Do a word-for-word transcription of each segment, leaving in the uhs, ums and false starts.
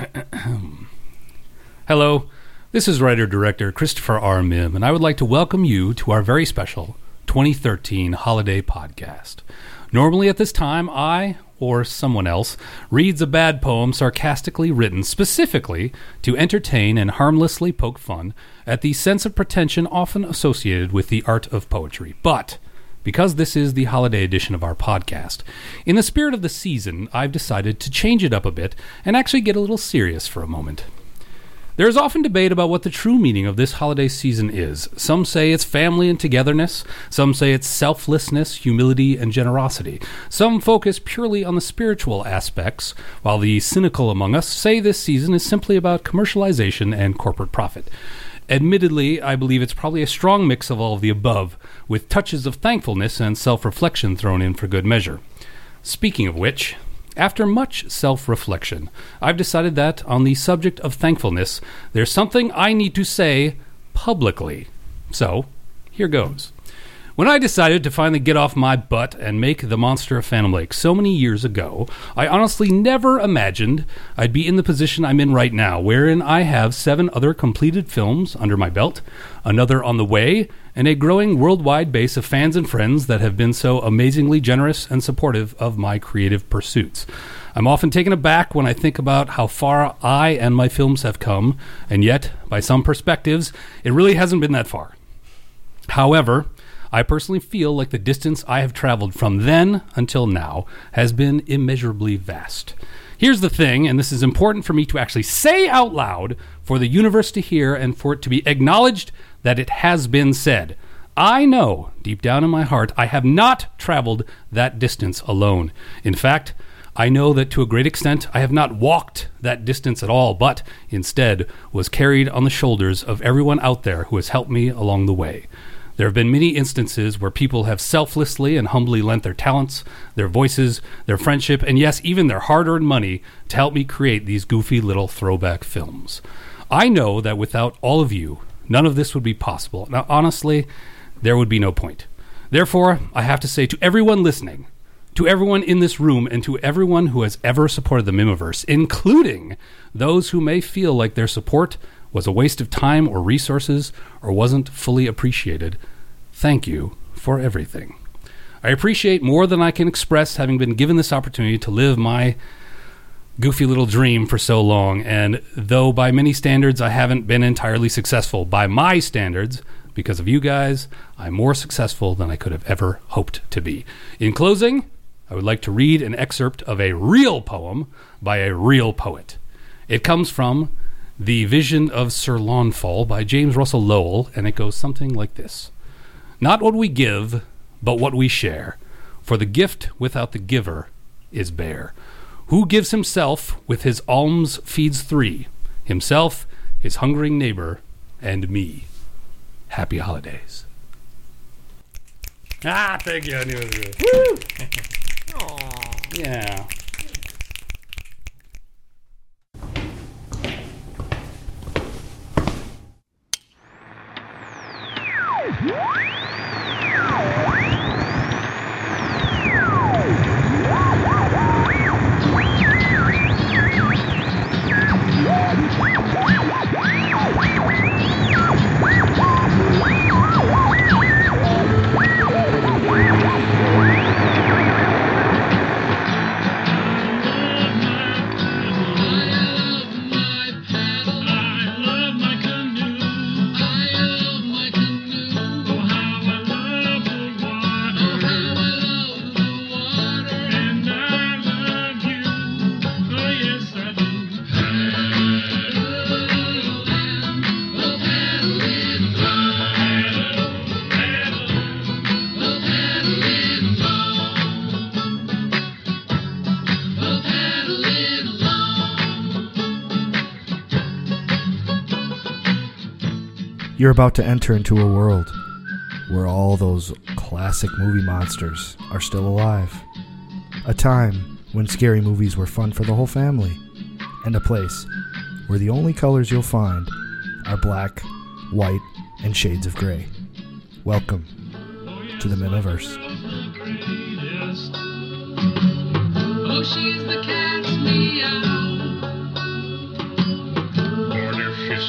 Hello, this is writer-director Christopher R. Mihm, and I would like to welcome you to our very special twenty thirteen holiday podcast. Normally at this time, I, or someone else, reads a bad poem sarcastically written specifically to entertain and harmlessly poke fun at the sense of pretension often associated with the art of poetry. But because this is the holiday edition of our podcast, in the spirit of the season, I've decided to change it up a bit and actually get a little serious for a moment. There is often debate about what the true meaning of this holiday season is. Some say it's family and togetherness. Some say it's selflessness, humility, and generosity. Some focus purely on the spiritual aspects, while the cynical among us say this season is simply about commercialization and corporate profit. Admittedly, I believe it's probably a strong mix of all of the above, with touches of thankfulness and self-reflection thrown in for good measure. Speaking of which, after much self-reflection, I've decided that, on the subject of thankfulness, there's something I need to say publicly. So, here goes. When I decided to finally get off my butt and make The Monster of Phantom Lake so many years ago, I honestly never imagined I'd be in the position I'm in right now, wherein I have seven other completed films under my belt, another on the way, and a growing worldwide base of fans and friends that have been so amazingly generous and supportive of my creative pursuits. I'm often taken aback when I think about how far I and my films have come, and yet, by some perspectives, it really hasn't been that far. However, I personally feel like the distance I have traveled from then until now has been immeasurably vast. Here's the thing, and this is important for me to actually say out loud for the universe to hear and for it to be acknowledged that it has been said. I know, deep down in my heart, I have not traveled that distance alone. In fact, I know that to a great extent I have not walked that distance at all, but instead was carried on the shoulders of everyone out there who has helped me along the way. There have been many instances where people have selflessly and humbly lent their talents, their voices, their friendship, and yes, even their hard-earned money to help me create these goofy little throwback films. I know that without all of you, none of this would be possible. Now, honestly, there would be no point. Therefore, I have to say to everyone listening, to everyone in this room, and to everyone who has ever supported the Mimiverse, including those who may feel like their support was a waste of time or resources or wasn't fully appreciated, thank you for everything. I appreciate more than I can express having been given this opportunity to live my goofy little dream for so long, and though by many standards I haven't been entirely successful, by my standards, because of you guys, I'm more successful than I could have ever hoped to be. In closing, I would like to read an excerpt of a real poem by a real poet. It comes from The Vision of Sir Launfal by James Russell Lowell, and it goes something like this. Not what we give, but what we share, for the gift without the giver is bare. Who gives himself with his alms feeds three, himself, his hungering neighbor, and me. Happy holidays. Ah, thank you. I knew it was good. Woo! Aww. Yeah. You're about to enter into a world where all those classic movie monsters are still alive. A time when scary movies were fun for the whole family. And a place where the only colors you'll find are black, white, and shades of gray. Welcome to the Mimiverse. Oh, she's the cat's meow.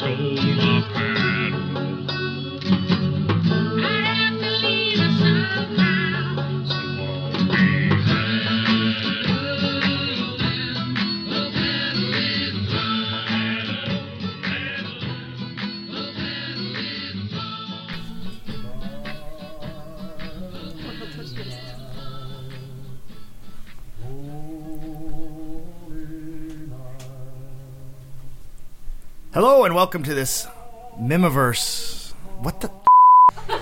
Hello and welcome to this Mimiverse. What the? The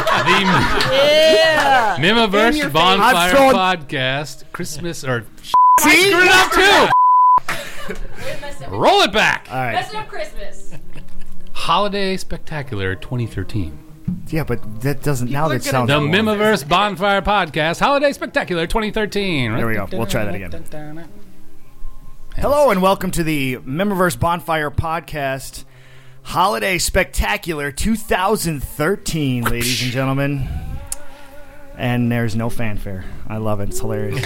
yeah. Mimiverse Bonfire throwing... Podcast Christmas or See? I screwed it up too. Roll it back. All right. Messing up Christmas. Holiday Spectacular twenty thirteen. Yeah, but that doesn't. People now that sounds. The Mimiverse Bonfire Podcast Holiday Spectacular twenty thirteen. There we go. We'll try that again. Hello and welcome to the Mimiverse Bonfire Podcast Holiday Spectacular twenty thirteen, ladies and gentlemen. And there's no fanfare. I love it. It's hilarious.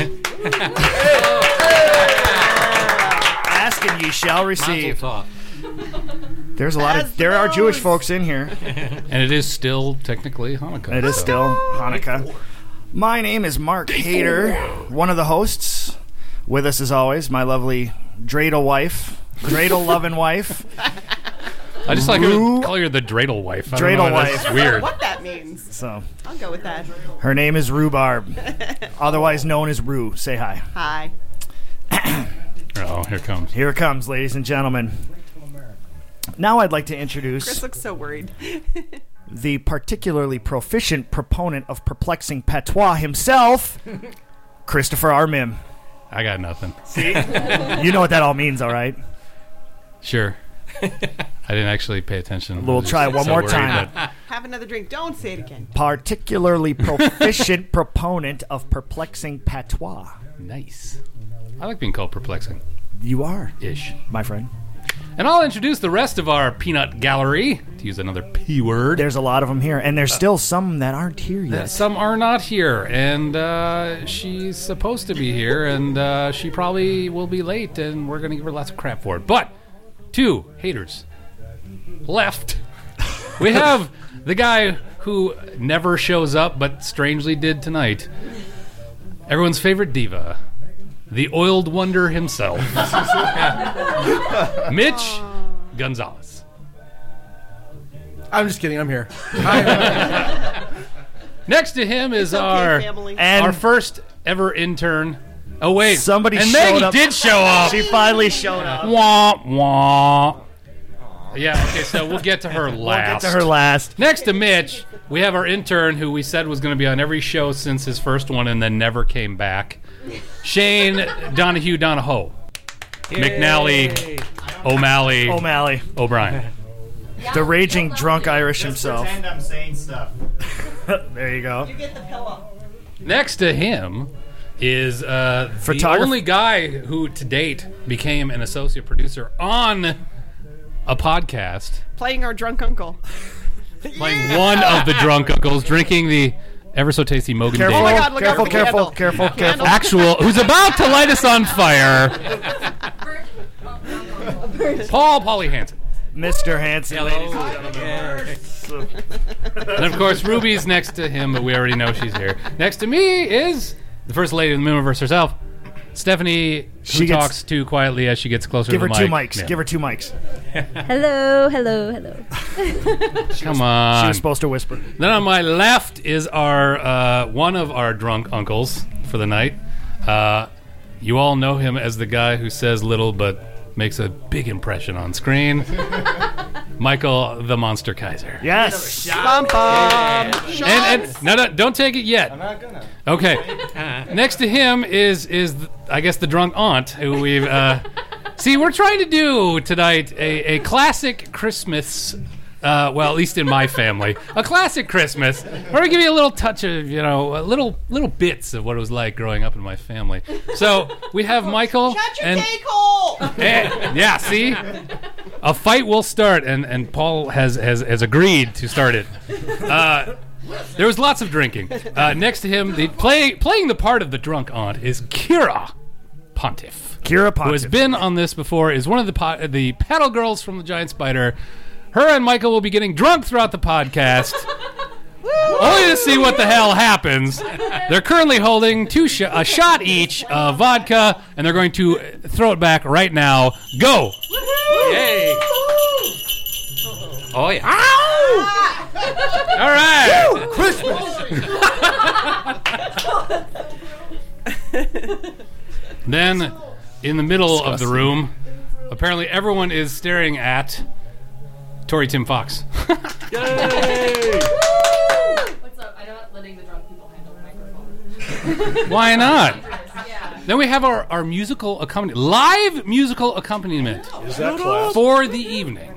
Ask and ye shall receive. There's a lot of there are Jewish folks in here. And it is still technically Hanukkah. It is still Hanukkah. My name is Mark Hader, one of the hosts. With us, as always, my lovely dreidel wife, dreidel loving wife. I just like to call her the dreidel wife. I dreidel know, wife. That's weird. What that means. So I'll go with that. Her name is Rhubarb, otherwise known as Rue. Say hi. Hi. Oh, here it comes. Here it comes, ladies and gentlemen. Now I'd like to introduce. Chris looks so worried. The particularly proficient proponent of perplexing patois himself, Christopher R. Mim. I got nothing. See? You know what that all means, all right? Sure. I didn't actually pay attention. We'll try one so more worried, time. Have another drink. Don't say it again. Particularly proficient proponent of perplexing patois. Nice. I like being called perplexing. You are. Ish. My friend. And I'll introduce the rest of our peanut gallery, to use another P word. There's a lot of them here, and there's still some that aren't here yet. Some are not here, and uh, she's supposed to be here, and uh, she probably will be late, and we're going to give her lots of crap for it. But, two haters left. We have the guy who never shows up, but strangely did tonight. Everyone's favorite diva. The oiled wonder himself. Mitch Gonzalez. I'm just kidding. I'm here. Next to him is okay, our family. our first ever intern. Oh wait, Somebody and showed Maggie up. did show up. She finally showed up. Wah wah. Yeah. Okay. So we'll get to her last. We'll get to her last. Next to Mitch, we have our intern who we said was going to be on every show since his first one and then never came back. Shane Donahue Donahoe. McNally, O'Malley, O'Malley. O'Brien. The raging drunk Irish Just himself. pretend I'm saying stuff. There you go. You get the pillow. Next to him is uh, the Photograph- only guy who to date became an associate producer on a podcast, Playing our drunk uncle. playing one of the drunk uncles, drinking the ever so tasty Mogan Careful, Oh my David. God, look careful, out for the careful, candle. careful, careful. Actual, who's about to light us on fire. Paul Paulie Hansen. Mister Hansen, ladies and And of course, Ruby's next to him, but we already know she's here. Next to me is the first lady of the Mimiverse herself, Stephanie, who She gets- talks too quietly as she gets closer Give to her the two mic. mics. Yeah. Give her two mics. Hello, hello, hello. Come She on. was supposed to whisper. Then on my left is our uh, one of our drunk uncles for the night. Uh, you all know him as the guy who says little but makes a big impression on screen. Michael the Monster Kaiser. Yes. Bum, bum. And, and no, no, don't take it yet. I'm not gonna. Okay. Next to him is is the, I guess the drunk aunt who we've uh, see. We're trying to do tonight a, a classic Christmas. Uh, well, at least in my family, a classic Christmas. We're gonna give you a little touch of, you know, a little little bits of what it was like growing up in my family. So we have Michael Shut your and, cake hole. and yeah, see, a fight will start, and, and Paul has, has has agreed to start it. Uh, there was lots of drinking. Uh, next to him, the play, playing the part of the drunk aunt is Kira Pontiff. Kira who has Pontiff. been on this before, is one of the po- the paddle girls from the Giant Spider. Her and Michael will be getting drunk throughout the podcast, only to see what the hell happens. They're currently holding two sh- a shot each of vodka, and they're going to throw it back right now. Go! Yay! Oh yeah! All right. Then, in the middle of the room, apparently everyone is staring at Tori Tim Fox. Yay! What's up? I'm not letting the drunk people handle the microphone. Why not? Yeah. Then we have our, our musical accompaniment, live musical accompaniment Is that class? for the evening.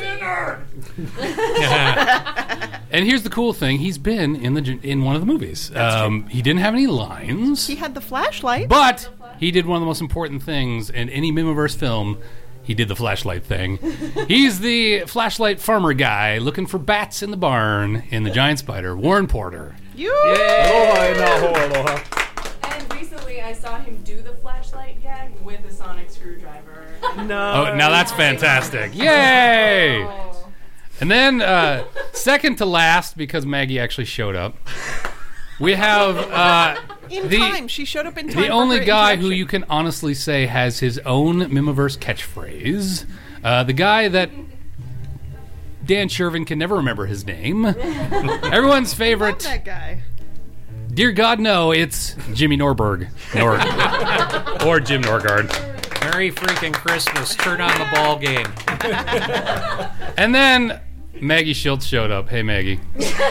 And here's the cool thing: he's been in the in one of the movies. Um, he didn't have any lines, He had the flashlight. but he did one of the most important things in any Mimiverse film. He did the flashlight thing. He's the flashlight farmer guy looking for bats in the barn in the Giant Spider. Warren Porter. You. Aloha and aho, aloha. And recently I saw him do the flashlight gag with a sonic screwdriver. No. Oh, now that's fantastic! Yay! And then, uh, second to last, because Maggie actually showed up, we have uh, In the time. She showed up in time. the for only her guy who introduction. you can honestly say has his own Mimiverse catchphrase. Uh, the guy that Dan Shervin can never remember his name. Everyone's Love favorite. that guy. Dear God, no, it's Jimmy Norberg. Nor- or Jim Norgard. Merry freaking Christmas! Turn on the ball game. And then Maggie Schultz showed up. Hey, Maggie.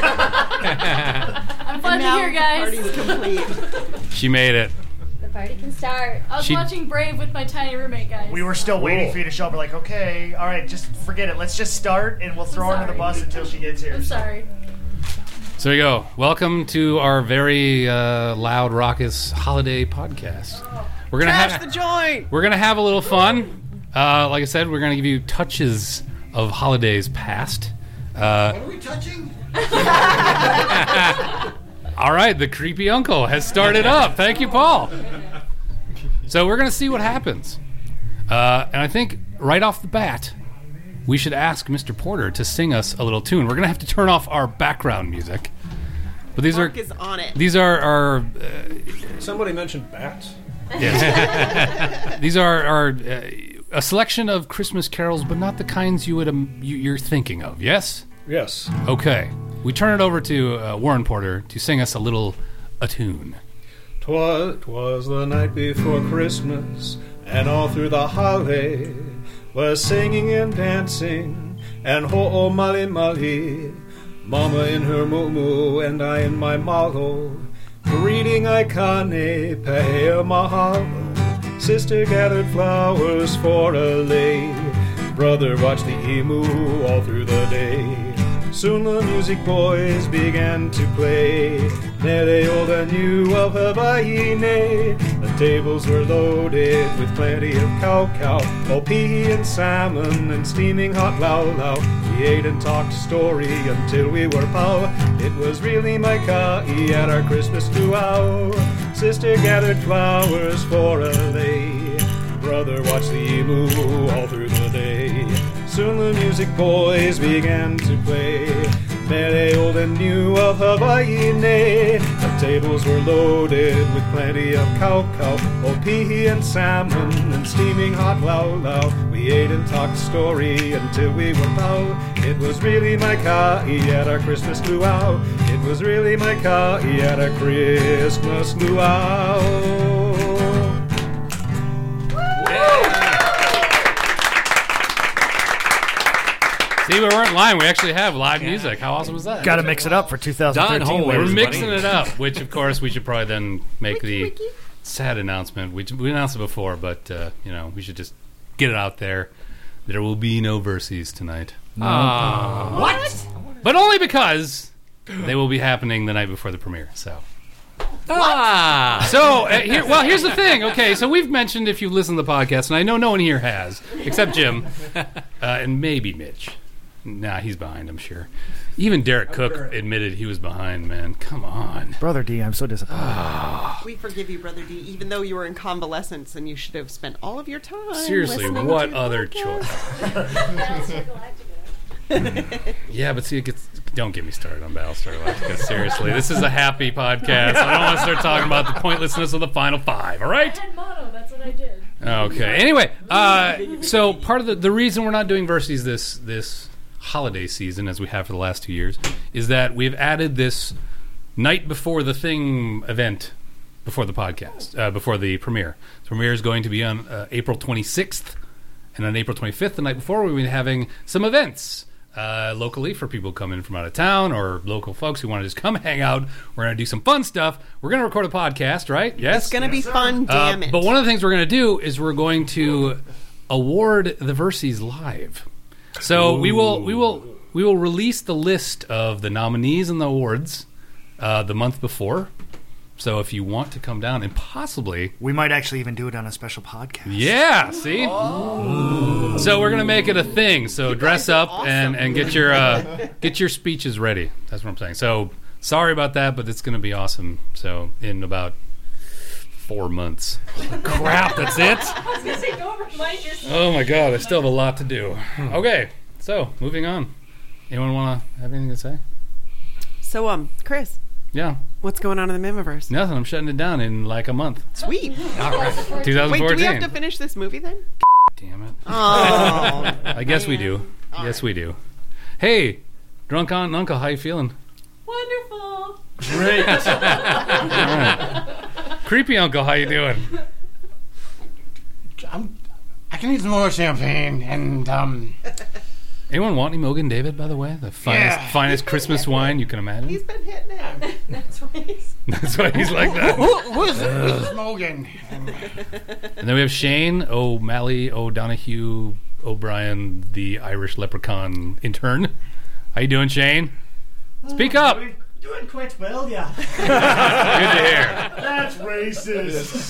I'm fun to Now hear, guys. Party's complete. She made it. The party can start. I was She- watching Brave with my tiny roommate, guys. We were still waiting for you to show up. We're like, okay, all right, just forget it. Let's just start, and we'll throw her under the sorry. bus until she gets here. I'm sorry. So there you go. Welcome to our very uh, loud, raucous holiday podcast. We're gonna Trash have the joint. we're gonna have a little fun. Uh, like I said, we're gonna give you touches of holidays past. Uh, What are we touching? all right, the creepy uncle has started up. Thank you, Paul. So we're gonna see what happens, uh, and I think right off the bat, we should ask Mister Porter to sing us a little tune. We're gonna have to turn off our background music, but these Mark are is on it. these are our. Uh, Somebody mentioned bats. Yes. These are, are uh, a selection of Christmas carols, but not the kinds you would um, you, you're thinking of. Yes. Yes. Okay. We turn it over to uh, Warren Porter to sing us a little a tune. Twas, twas the night before Christmas, and all through the holly was singing and dancing, and ho-oh mali mali, Mama in her moo-moo, and I in my malo, greeting Aikane, pahea mahalo. Sister gathered flowers for a lay, brother watched the emu all through the day. Soon the music boys began to play, Nere old and new of Hawaii. The tables were loaded with plenty of cow-cow, opihi and salmon and steaming hot lau-lau. We ate and talked story until we were pow. It was really my ka'i at our Christmas luau. Sister gathered flowers for a lay, brother watched the emu all through the day. Soon the music boys began to play, Mere old and new of Hawaii. The tables were loaded with plenty of cow-cow, opihi and salmon and steaming hot lau-lau. We ate and talked story until we were pow. It was really my ka'i at our Christmas luau. It was really my ka'i at our Christmas luau. See, we weren't lying. We actually have live music. How awesome was that? Got to mix it up for two thousand thirteen. Done. We're Holy mixing buddy. it up, which of course we should probably then make the sad announcement. We, we announced it before, but uh, you know we should just get it out there. There will be no Versies tonight. Ah. What? But only because they will be happening the night before the premiere. So, Ah. so uh, here, well, here's the thing. Okay, so we've mentioned if you've listened to the podcast, and I know no one here has, except Jim uh, and maybe Mitch. Nah, he's behind, I'm sure. Even Derek Cook admitted he was behind, man. Come on. Brother D, I'm so disappointed. We forgive you, Brother D, even though you were in convalescence and you should have spent all of your time. Seriously, listening what to other podcast. choice? Yeah, but see, it gets. Don't get me started on Battlestar Galactica. Seriously, this is a happy podcast. I don't want to start talking about the pointlessness of the final five. All right. I had mono, that's what I did. Okay. Anyway, uh, so part of the the reason we're not doing Versies this this holiday season, as we have for the last two years, is that we've added this night before the thing event before the podcast, uh, before the premiere. The premiere is going to be on uh, April twenty-sixth, and on April twenty-fifth, the night before, we'll be having some events. Uh, locally for people coming from out of town or local folks who want to just come hang out. We're going to do some fun stuff. We're going to record a podcast, right? Yes? It's going to be fun, damn uh, it. But one of the things we're going to do is we're going to award the Versies live. So Ooh. we will we will we will release the list of the nominees and the awards uh, the month before. So if you want to come down and possibly... We might actually even do it on a special podcast. Yeah, see? Oh. So we're going to make it a thing. So dress up awesome. and, and get your uh, get your speeches ready. That's what I'm saying. So sorry about that, but it's going to be awesome. So in about four months. Crap, that's it? I was going to say, don't remind yourself. Oh my God, I still have a lot to do. Okay, so moving on. Anyone want to have anything to say? So, um, Chris. Yeah. What's going on in the Mimiverse? Nothing. I'm shutting it down in like a month. Sweet. All right. twenty fourteen. Wait, do we have to finish this movie then? Damn it. Oh. I guess we do. All yes, right. we do. Hey, drunk aunt and uncle, how you feeling? Wonderful. Great. All right. Creepy uncle, how you doing? I'm, I can use more champagne and um. Anyone want any Mogan David, by the way? The finest, yeah. finest Christmas wine you can imagine? He's been hitting it. That's why he's... That's why he's like that. Who, who's, who's Mogan? And then we have Shane O'Malley O'Donoghue O'Brien, the Irish leprechaun intern. How you doing, Shane? Speak oh, up. Doing, doing quite well, yeah. Good to hear. That's racist.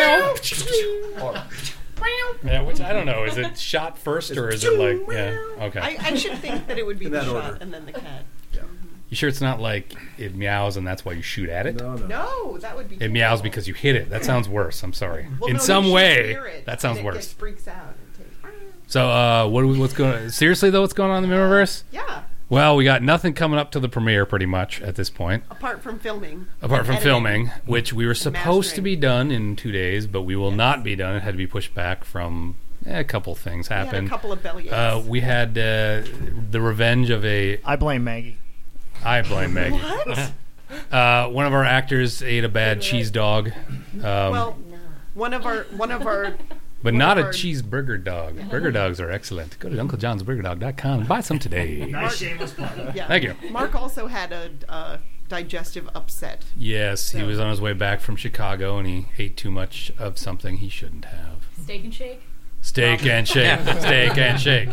Yeah, which I don't know. Is it shot first or is it like yeah? Okay. I, I should think that it would be In the that shot order. and then the cat. Yeah. You sure it's not like it meows and that's why you shoot at it? No, no. No, that would be. It meows because you hit it. That sounds worse. I'm sorry. Well, In no, some you should way, hear it, that sounds and it worse. Just freaks out. And takes, So, uh, what? Are we, what's going? on? Seriously though, what's going on in the Mimiverse? yeah. Well, we got nothing coming up to the premiere, pretty much at this point. Apart from filming. Apart from editing. filming, which we were supposed to mastering. be done in two days, but we will Yes. not be done. It had to be pushed back from eh, a couple things We had happened. a couple of bellyaches. Uh, we had uh, the revenge of a. I blame Maggie. I blame Maggie. What? Uh, one of our actors ate a bad cheese dog. Um, well, one of our one of our. but one not a of our- cheeseburger dog. Burger dogs are excellent. Go to uncle johns burger dog dot com and buy some today. Nice shameless plug. Yeah. Thank you. Mark also had a uh, digestive upset. Yes, he So- was on his way back from Chicago and he ate too much of something he shouldn't have. Steak and shake? Steak and shake. Steak and shake.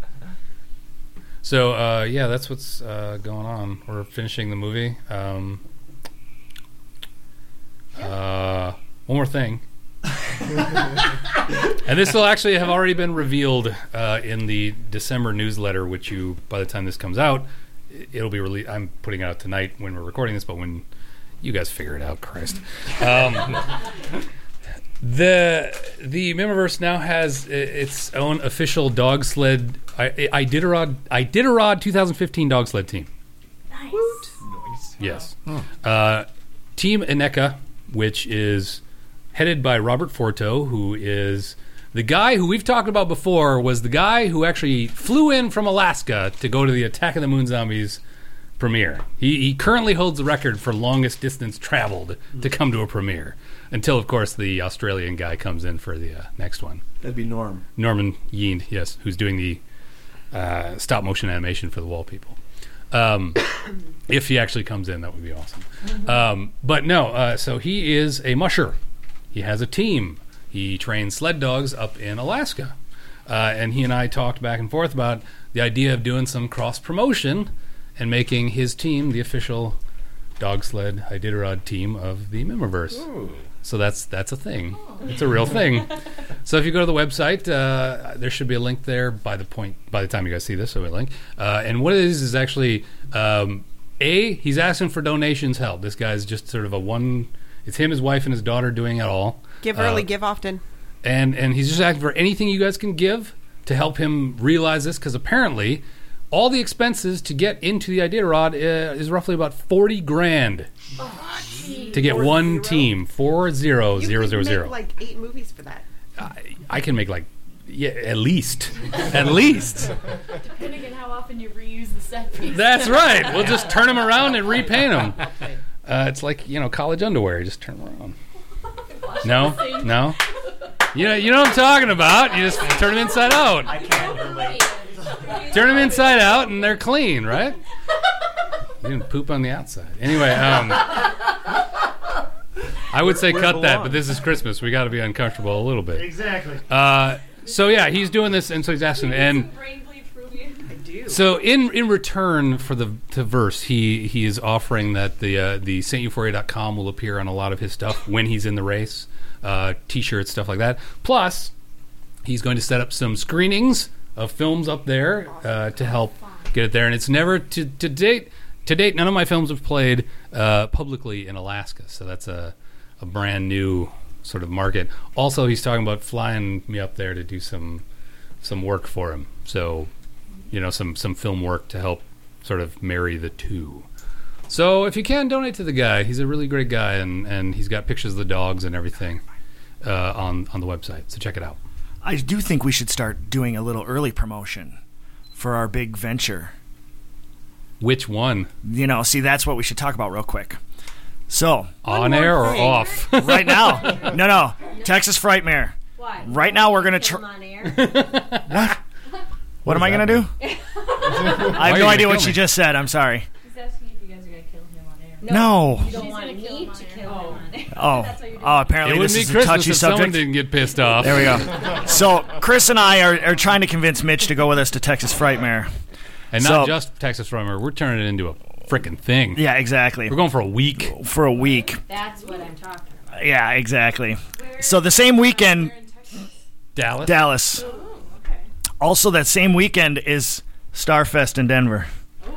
So, uh, yeah, that's what's uh, going on. We're finishing the movie. Um, uh, one more thing. And this will actually have already been revealed uh, in the December newsletter, which you, by the time this comes out, it'll be released. I'm putting it out tonight when we're recording this, but when you guys figure it out, Christ. Um, the the Mimiverse now has i- its own official dog sled, I, Iditarod, Iditarod twenty fifteen dog sled team. Nice. Yes. Uh, Team Ineka, which is headed by Robert Forto, who is the guy who we've talked about before, was the guy who actually flew in from Alaska to go to the Attack of the Moon Zombies premiere. He, he currently holds the record for longest distance traveled to come to a premiere. Until, of course, the Australian guy comes in for the uh, next one. That'd be Norm. Norman Yeend, yes, who's doing the uh, stop motion animation for the Wall People. Um, if he actually comes in, that would be awesome. Um, but no, uh, so he is a musher. He has a team. He trains sled dogs up in Alaska. Uh, and he and I talked back and forth about the idea of doing some cross promotion and making his team the official dog sled Iditarod team of the Mimiverse. Ooh. So that's that's a thing. It's a real thing. So if you go to the website, uh, there should be a link there by the point by the time you guys see this. There'll be a link. Uh, and what it is is actually um, a he's asking for donations help. This guy's just sort of a one. It's him, his wife, and his daughter doing it all. Give early, uh, give often. And and he's just asking for anything you guys can give to help him realize this, because apparently all the expenses to get into the Iditarod uh, is roughly about forty grand Oh, to get Four one zero? team. Four zero You zero could zero make zero. like eight movies for that. I, I can make like yeah, at least, at least. Depending on how often you reuse the set piece. That's right. We'll just turn them around and repaint them. Uh, it's like, you know, college underwear. You just turn them around. No, no. You know, you know what I'm talking about. You just turn them inside out. I can't relate. Turn them inside out, and they're clean, right? You didn't poop on the outside. Anyway, um, I would say Where cut it that, belongs. but this is Christmas. We got to be uncomfortable a little bit. Exactly. Uh, so yeah, he's doing this, and so he's asking, and Brain bleed Peruvian. I do. so in in return for the to verse, he he is offering that the uh, the Saint Euphoria dot com will appear on a lot of his stuff when he's in the race, uh, T-shirts, stuff like that. Plus, he's going to set up some screenings of films up there uh, to help get it there. And it's never to to date to date. None of my films have played uh, publicly in Alaska, so that's a a brand new sort of market. Also, he's talking about flying me up there to do some some work for him. So, you know, some some film work to help sort of marry the two. So if you can, donate to the guy. He's a really great guy, and, and he's got pictures of the dogs and everything uh, on on the website. So check it out. I do think we should start doing a little early promotion for our big venture. Which one? You know, see, that's what we should talk about real quick. So, On air or thing. off? right now, no, no, Texas Frightmare. Why? Right now, we're gonna Kill tr- him on air. What? What am I gonna do? I have are you no gonna idea what kill she me? just said. I'm sorry. He's asking if you guys are going to kill him on air. No. You don't She's want gonna kill me him on to air. kill Oh. him on air. Oh, That's what you're doing. oh, It apparently wouldn't this be is a Christmas touchy if someone subject. didn't get pissed off. There we go. So, Chris and I are, are trying to convince Mitch to go with us to Texas Frightmare. And not So- just Texas Runner. We're turning it into a freaking thing. Yeah, exactly. We're going for a week. For a week. That's what I'm talking about. Yeah, exactly. So the same weekend, Where in Texas? Dallas. Dallas. Oh, okay. Also, that same weekend is Starfest in Denver.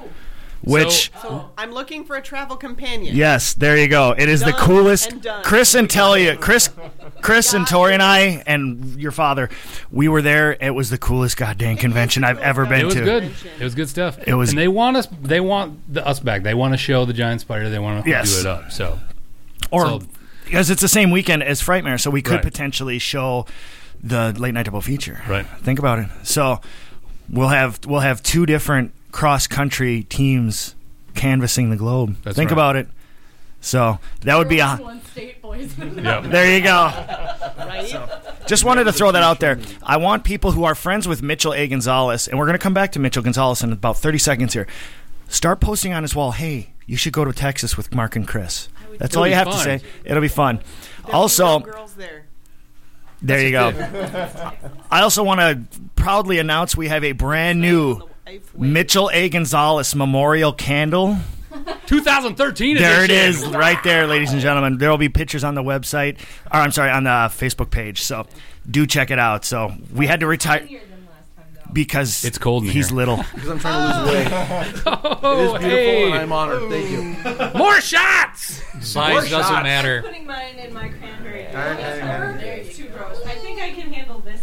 Which, So I'm looking for a travel companion. yes, there you go. It is the Done coolest. and done. Chris and Talia, Chris, Chris and Tori and I, and your father, we were there. It was the coolest goddamn convention I've ever been It was to. good. It was good stuff. It was- and they want us. They want the, us back. They want to show the giant spider. They want to Yes. do it up. So, Or So- because it's the same weekend as Frightmare, so we could Right. potentially show the late night double feature. Right. Think about it. So we'll have we'll have two different cross country teams canvassing the globe. That's Think right. about it. So that would be a One state, boys. yeah. there you go. Right? Just wanted to throw that out there. I want people who are friends with Mitchell A. Gonzalez, and we're going to come back to Mitchell Gonzalez in about thirty seconds here. Start posting on his wall, hey, you should go to Texas with Mark and Chris. That's It'll all be you have to fun. say. It'll be fun. There'll be Also, no girls there. there you go. I also want to proudly announce we have a brand new Mitchell A. Gonzalez memorial candle. twenty thirteen There it edition. is, right there, ladies and gentlemen. There will be pictures on the website, or I'm sorry, on the Facebook page. So do check it out. So we had to retire because It's cold in he's here. little. Because I'm trying to lose weight. Oh, It is beautiful, hey. and I'm honored. Thank you. More shots. Size doesn't shots. matter. Putting mine in my cranberry. It's too gross. I think I can handle this.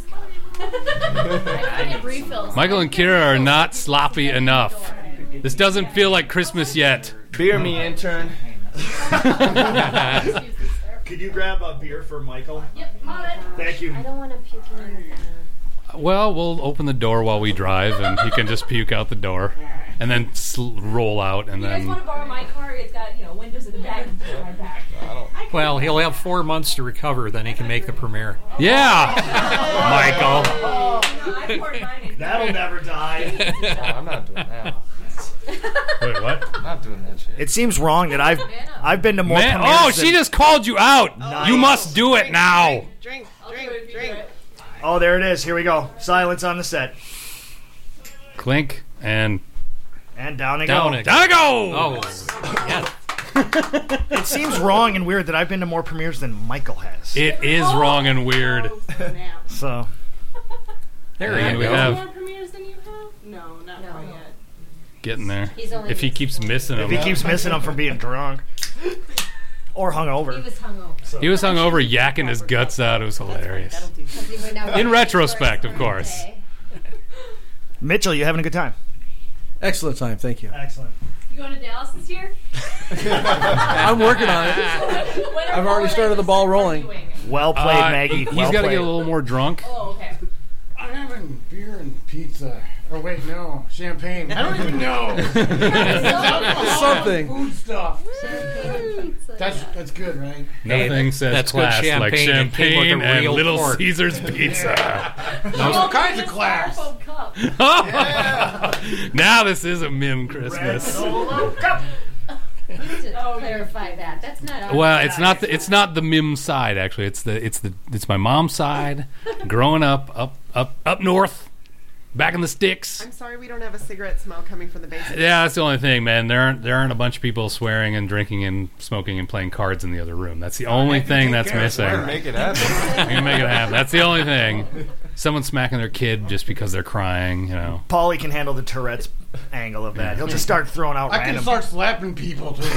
I need refills. Michael and Kira are not sloppy enough. This doesn't feel like Christmas yet. Beer me, intern. Could you grab a beer for Michael? Yep, on it. Thank you. I don't want to puke in the Well, we'll open the door while we drive, and he can just puke out the door, and then sl- roll out, and You guys then. want to borrow my car? It's got, you know, windows in the back and drive back. Well, he'll have four months to recover, then he can make the premiere. Yeah, Michael. Oh, no, I poured mine in. That'll never die. I'm not doing that. Wait, what? I'm not doing that shit. It seems wrong that I've I've been to more Man, premieres oh, than- she just called you out. You must do it now. Drink, I'll do drink, it if you do drink. it. Oh, there it is. Here we go. Silence on the set. Clink and And down it Down go. it down it go. Oh, yeah. It seems wrong and weird that I've been to more premieres than Michael has. It is wrong and weird. So There Have you you go. have more premieres than you have? No, not No. quite yet. Getting there. He's only If he missed keeps one. missing if them. he keeps missing them from being drunk or He hungover. was hungover. He was hungover, yakking his guts out. It was hilarious. That'll do. Because he went out In on retrospect, his of course. birthday. Mitchell, you having a good time? Excellent time, thank you. Excellent. You going to Dallas this year? I'm working on it. When are I've already Paul started and the ball Steph rolling. doing? Well played, Uh, Maggie. He's well got to played. get a little more drunk. Oh, okay. I'm having beer and pizza. Oh wait, no, champagne. I don't even know. Something. Food stuff. Champagne and pizza. That's that's good, right? Nothing says that's good class like champagne and came with champagne a and real Little cork. Caesars pizza. There's all kinds of class. Styrofoam cup. Now this is a Mim Christmas. Solo cup. You need to Oh, clarify that. That's not our Well, it's not the, it's not the Mim side actually. It's the it's the it's my mom's side. Growing up up up up north, back in the sticks. I'm sorry we don't have a cigarette smell coming from the basement. Yeah, that's the only thing, man. There aren't there aren't a bunch of people swearing and drinking and smoking and playing cards in the other room. That's the only thing that's missing. Make it happen. We can make it happen. That's the only thing. Someone smacking their kid just because they're crying, you know. Paulie can handle the Tourette's angle of that. He'll just start throwing out I can random. start slapping people too.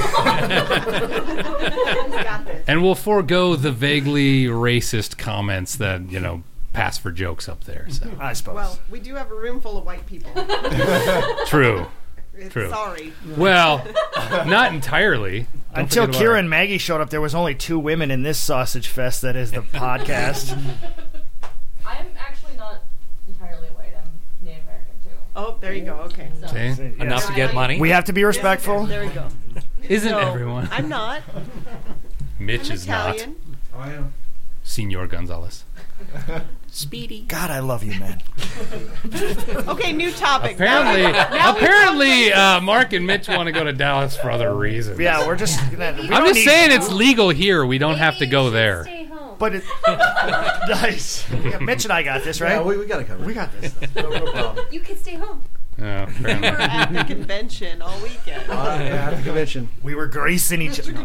Got this. And we'll forego the vaguely racist comments that, you know, pass for jokes up there. So I suppose. Well, we do have a room full of white people. true. It's True. Sorry. Well, not entirely. Don't Until forget about Kira our- and Maggie showed up, there was only two women in this sausage fest that is the podcast. I'm actually not entirely white. I'm Native American too. Oh, there you go. Okay. So. See? Yeah. Enough to get money. We have to be respectful. There we go. Isn't So, everyone? I'm not. Mitch I'm is not. Italian. I am. Senor Gonzalez. God, I love you, man. Okay, new topic. Apparently, Now- now we apparently, uh, Mark and Mitch want to go to Dallas for other reasons. Yeah, we're just. We I'm don't just need- saying it's legal here. We don't have to Maybe go you should there. Stay home. But it, nice. Yeah, Mitch and I got this, right? Yeah, we, we got to cover. we got this. No, no problem. You can stay home. Oh, apparently. We're at the convention all weekend. Uh, yeah, at the convention. We were greasing each other.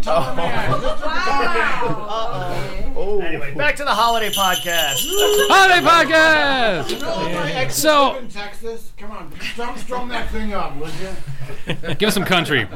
Oh, Anyway, back to the holiday podcast. Holiday podcast. So- So in Texas, come on, strum, strum that thing up, would you? Give us some country.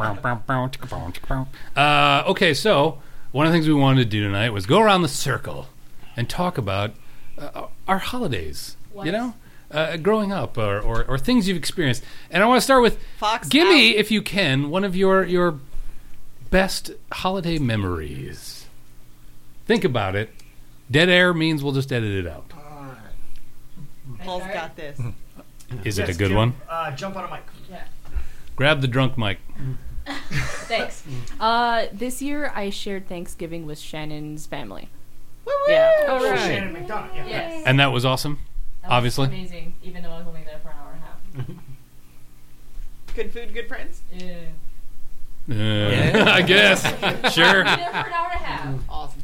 Uh, okay, so one of the things we wanted to do tonight was go around the circle and talk about uh, our holidays. What? You know, uh, growing up or, or, or things you've experienced. And I want to start with Fox give me, out. if you can, one of your your best holiday memories. Think about it. Dead air means we'll just edit it out. Paul's got this. Is it Yes, a good Jim, one? Uh, jump on a mic. Grab the drunk mic. Thanks. Uh, this year I shared Thanksgiving with Shannon's family. Woo-woo! Yeah. All right. Shannon McDonough. Yeah. Yes. And that was awesome. That was Obviously. amazing, even though I was only there for an hour and a half. Good food, good friends. Yeah. Uh, I guess. Sure. I was there for an hour and a half. Awesome.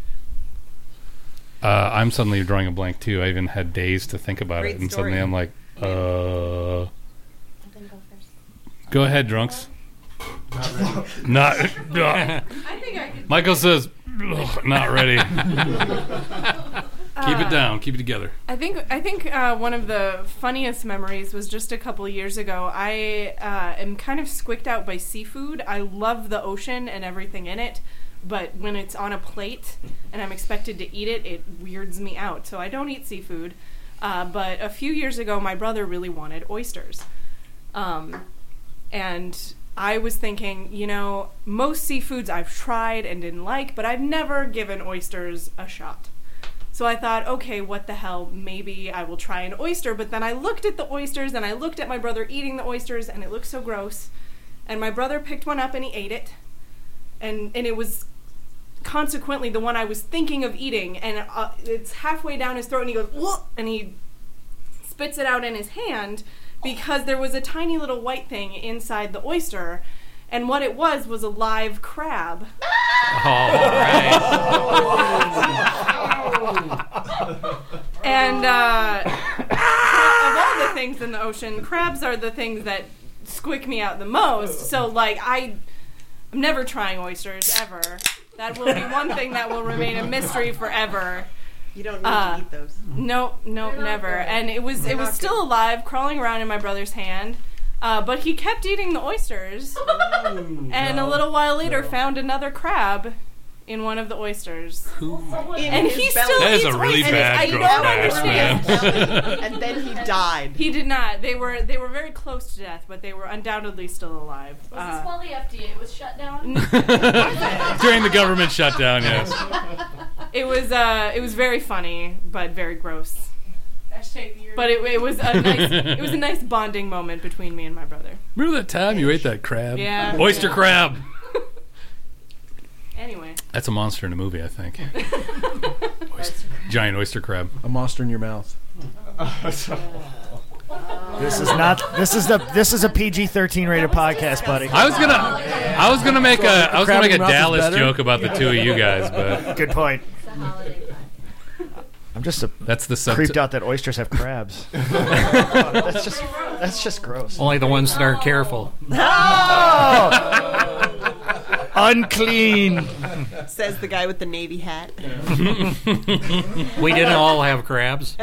Uh, I'm suddenly drawing a blank too. I even had days to think about Great it, and story. suddenly I'm like, uh, I'm gonna go first. go ahead, drunks. Not. I think I could. Michael says, "Ugh, not ready. Keep it down. Keep it together. I think I think uh, one of the funniest memories was just a couple years ago. I uh, am kind of squicked out by seafood. I love the ocean and everything in it, but when it's on a plate and I'm expected to eat it, it weirds me out. So I don't eat seafood. Uh, but a few years ago, my brother really wanted oysters, um, and I was thinking, you know, most seafoods I've tried and didn't like, but I've never given oysters a shot. So I thought, okay, what the hell, maybe I will try an oyster. But then I looked at the oysters, and I looked at my brother eating the oysters, and it looked so gross. And my brother picked one up, and he ate it. And and it was consequently the one I was thinking of eating. And uh, it's halfway down his throat, and he goes, "Whoa," and he spits it out in his hand because there was a tiny little white thing inside the oyster. And what it was was a live crab. All right. And uh, of all the things in the ocean, crabs are the things that squick me out the most. So, like, I I'm never trying oysters ever. That will be one thing that will remain a mystery forever. You don't need Uh, to eat those. No, no, They're not never. good. And it was They're it was not still alive, crawling around in my brother's hand. Uh, but he kept eating the oysters, and a little while later found another crab in one of the oysters. And he still That is eats a really oysters. bad I gross don't facts, understand. man. And then he died. He did not. They were they were very close to death, but they were undoubtedly still alive. Was Uh, this while the F D A was shut down? During the government shutdown, yes. It was uh, it was very funny, but very gross. Hashtag weird. But it, it was a nice it was a nice bonding moment between me and my brother. Remember that time you ate that crab? Yeah. Oyster Yeah. crab. Anyway. That's a monster in a movie, I think. Oyster, giant oyster crab. A monster in your mouth. This is not. This is the. This is a P G thirteen rated podcast, buddy. I was gonna, I was gonna make a, I was gonna make a Dallas joke about the two of you guys, but Good point. I'm just a that's the sub- creeped out that oysters have crabs. that's just. That's just gross. Only the ones that aren't careful. Oh! Unclean. Says the guy with the navy hat. We didn't all have crabs.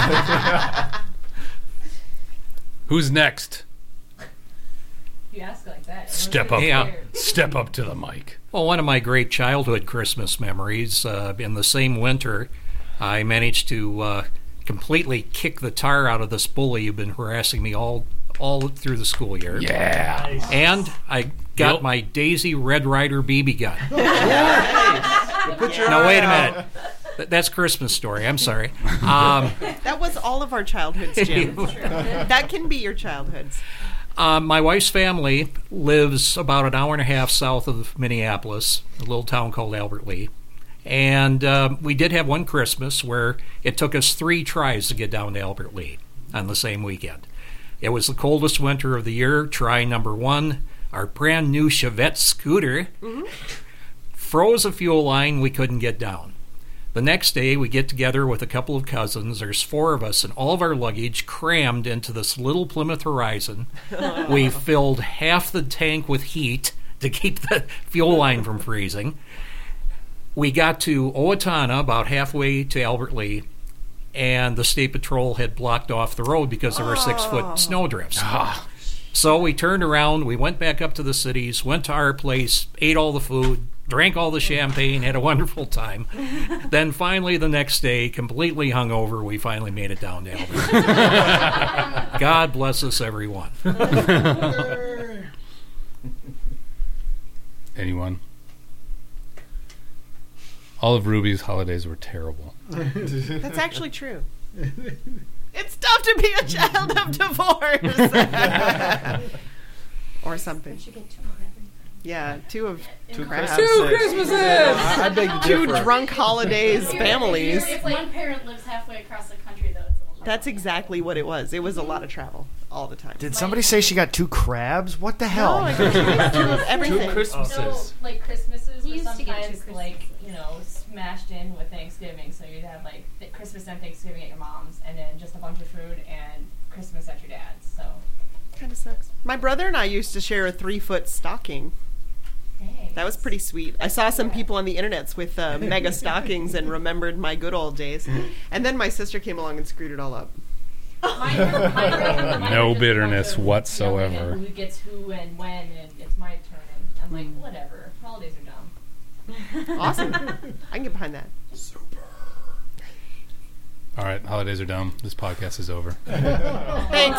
Who's next? You ask like that. Step up, Yeah. step up to the mic. Well, one of my great childhood Christmas memories, uh, in the same winter, I managed to uh, completely kick the tar out of this bully who'd been harassing me all all through the school year. Yeah. Nice. And I got Yep. my Daisy Red Ryder B B gun. Put your Now, eye wait a out. minute. Th- That's Christmas story. I'm sorry. Um, That was all of our childhoods, Jim. That can be your childhoods. Um, my wife's family lives about an hour and a half south of Minneapolis, a little town called Albert Lee. And um, we did have one Christmas where it took us three tries to get down to Albert Lee on the same weekend. It was the coldest winter of the year. Try number one, our brand new Chevette scooter froze a fuel line we couldn't get down. The next day, we get together with a couple of cousins. There's four of us, and all of our luggage crammed into this little Plymouth Horizon. We filled half the tank with heat to keep the fuel line from freezing. We got to Owatonna, about halfway to Albert Lee, and the State Patrol had blocked off the road because there were six-foot snowdrifts. So we turned around, we went back up to the cities, went to our place, ate all the food, drank all the champagne, had a wonderful time. Then finally the next day, completely hungover, we finally made it down to Albert. God bless us, everyone. Anyone? All of Ruby's holidays were terrible. That's actually true. It's tough to be a child of divorce. Or something. Yeah, two of Two crabs. Christmases. Two Christmases. I, I beg to Two differ. drunk holidays, If families. If one parent lives halfway across the country, though, it's a little That's exactly what it was. It was a lot of travel all the time. Did somebody say she got two crabs? What the hell? No, I got two, two of everything. So, like Christmases You were used to get two sometimes like, you know, smashed in with Thanksgiving. So you'd have like th- Christmas and Thanksgiving at your mom's, and then just a bunch of food and Christmas at your dad's. So Kind of sucks. My brother and I used to share a three-foot stocking. That was pretty sweet. I saw some people on the internets with uh, mega stockings and remembered my good old days. And then my sister came along and screwed it all up. No bitterness whatsoever. who gets who and when, and it's my turn. And I'm like, whatever. Holidays are dumb. Awesome. I can get behind that. All right, holidays are dumb. This podcast is over. Thanks.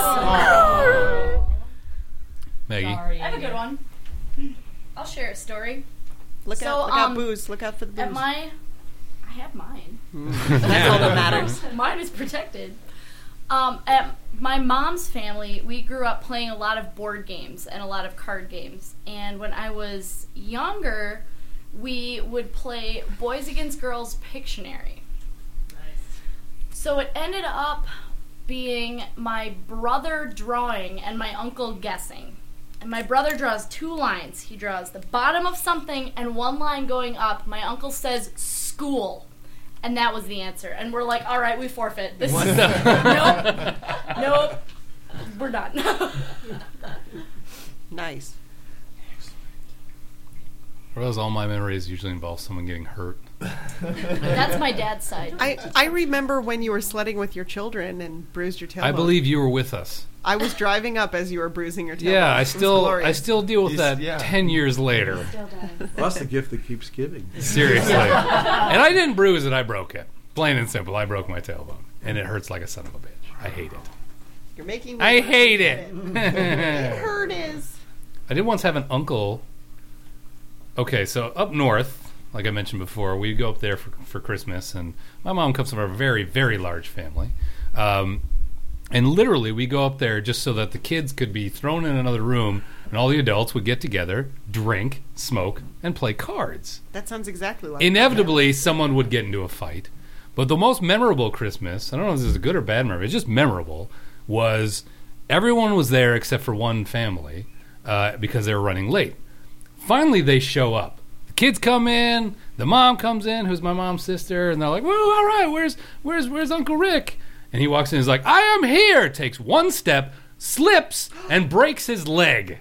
Maggie. Sorry. I have a good one. I'll share a story. Look So, out! Look out, um, booze! Look out for the booze. At my, I have mine. That's all that matters. Mine is protected. Um, at my mom's family, we grew up playing a lot of board games and a lot of card games. And when I was younger, we would play Boys Against Girls Pictionary. Nice. So it ended up being my brother drawing and my uncle guessing. And my brother draws two lines. He draws the bottom of something and one line going up. My uncle says school. And that was the answer. And we're like, all right, we forfeit. This What is the- nope. Nope. We're done. Nice. Whereas all my memories usually involve someone getting hurt. That's my dad's side. I, I remember when you were sledding with your children and bruised your tailbone. I believe you were with us. I was driving up as you were bruising your tailbone. Yeah, I It was still glorious. I still deal with He's- that yeah. ten years later. Still does. Well, that's the gift that keeps giving. Seriously. And I didn't bruise it, I broke it. Plain and simple, I broke my tailbone. And it hurts like a son of a bitch. I hate it. You're making me I want to hate get it. It hurt is. I did once have an uncle. Okay, so up north, like I mentioned before, we go up there for, for Christmas, and my mom comes from a very, very large family. Um, and literally, we go up there just so that the kids could be thrown in another room, and all the adults would get together, drink, smoke, and play cards. That sounds exactly like Inevitably, someone would get into a fight. But the most memorable Christmas, I don't know if this is a good or bad memory, it's just memorable, was everyone was there except for one family uh, because they were running late. Finally, they show up. The kids come in, the mom comes in, who's my mom's sister, and they're like, "Whoa, all right, where's where's where's Uncle Rick?" And he walks in and is like, "I am here!" Takes one step, slips, and breaks his leg.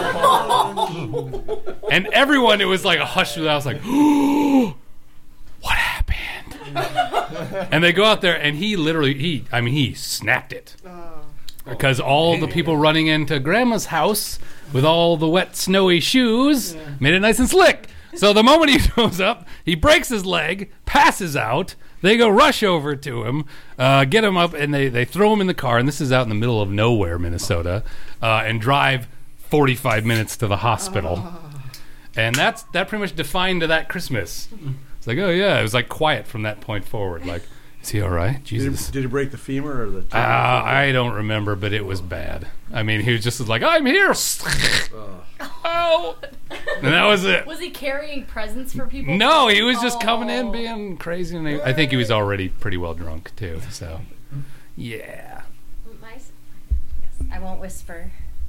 And everyone, it was like a hush through the house, like, what happened? And they go out there, and he literally, he, I mean, he snapped it. Because all the people running into Grandma's house with all the wet, snowy shoes made it nice and slick. So the moment he shows up, he breaks his leg, passes out. They go rush over to him, uh, get him up, and they, they throw him in the car. And this is out in the middle of nowhere, Minnesota, uh, and drive forty-five minutes to the hospital. And that's that pretty much defined that Christmas. It's like, oh, yeah, it was like quiet from that point forward. Like, is he all right? Jesus. Did he, did he break the femur or the? Uh, I don't remember, but it was bad. I mean, he was just like, I'm here. Oh. And that was it. Was he carrying presents for people? No, he was just coming in Oh. being crazy. And he, I think he was already pretty well drunk, too. So, yeah. My, yes, I won't whisper.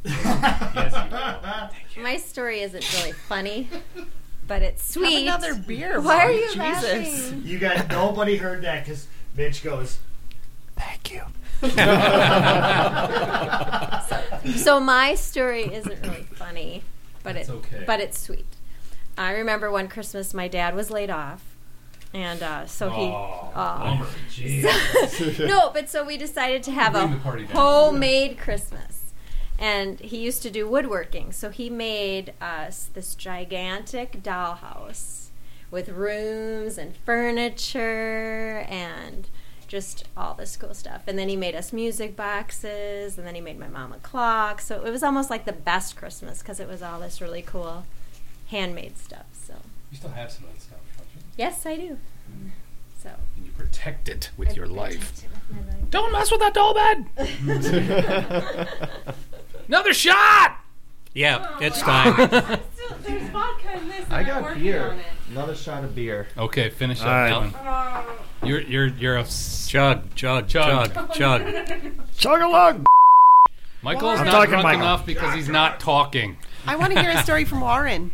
My story isn't really funny, but it's sweet. Have another beer. Why Mom. are you Jesus. laughing? You got nobody heard that because Mitch goes, "Thank you." So my story isn't really funny, but That's it okay. but it's sweet. I remember one Christmas my dad was laid off, and uh, so he. Oh, uh, bummer. Jeez. no, but so we decided to have Bring a the party down. homemade Christmas, and he used to do woodworking, so he made us this gigantic dollhouse with rooms and furniture and just all this cool stuff. And then he made us music boxes, and then he made my mom a clock. So it was almost like the best Christmas because it was all this really cool handmade stuff. So You still have some of that stuff, don't you? yes, I do. So And you protect it with I your protect life. it with my life. Don't mess with that doll bed. Another shot. Yeah, it's time. There's vodka in this. I and I'm got working beer. on it. Another shot of beer. Okay, finish up, All right. Dylan. Oh. You're you're you're a s- Chug, chug, Chug. chug, chug. chug along. Michael's I'm not talking drunk Michael. enough because he's not talking. I want to hear a story from Warren.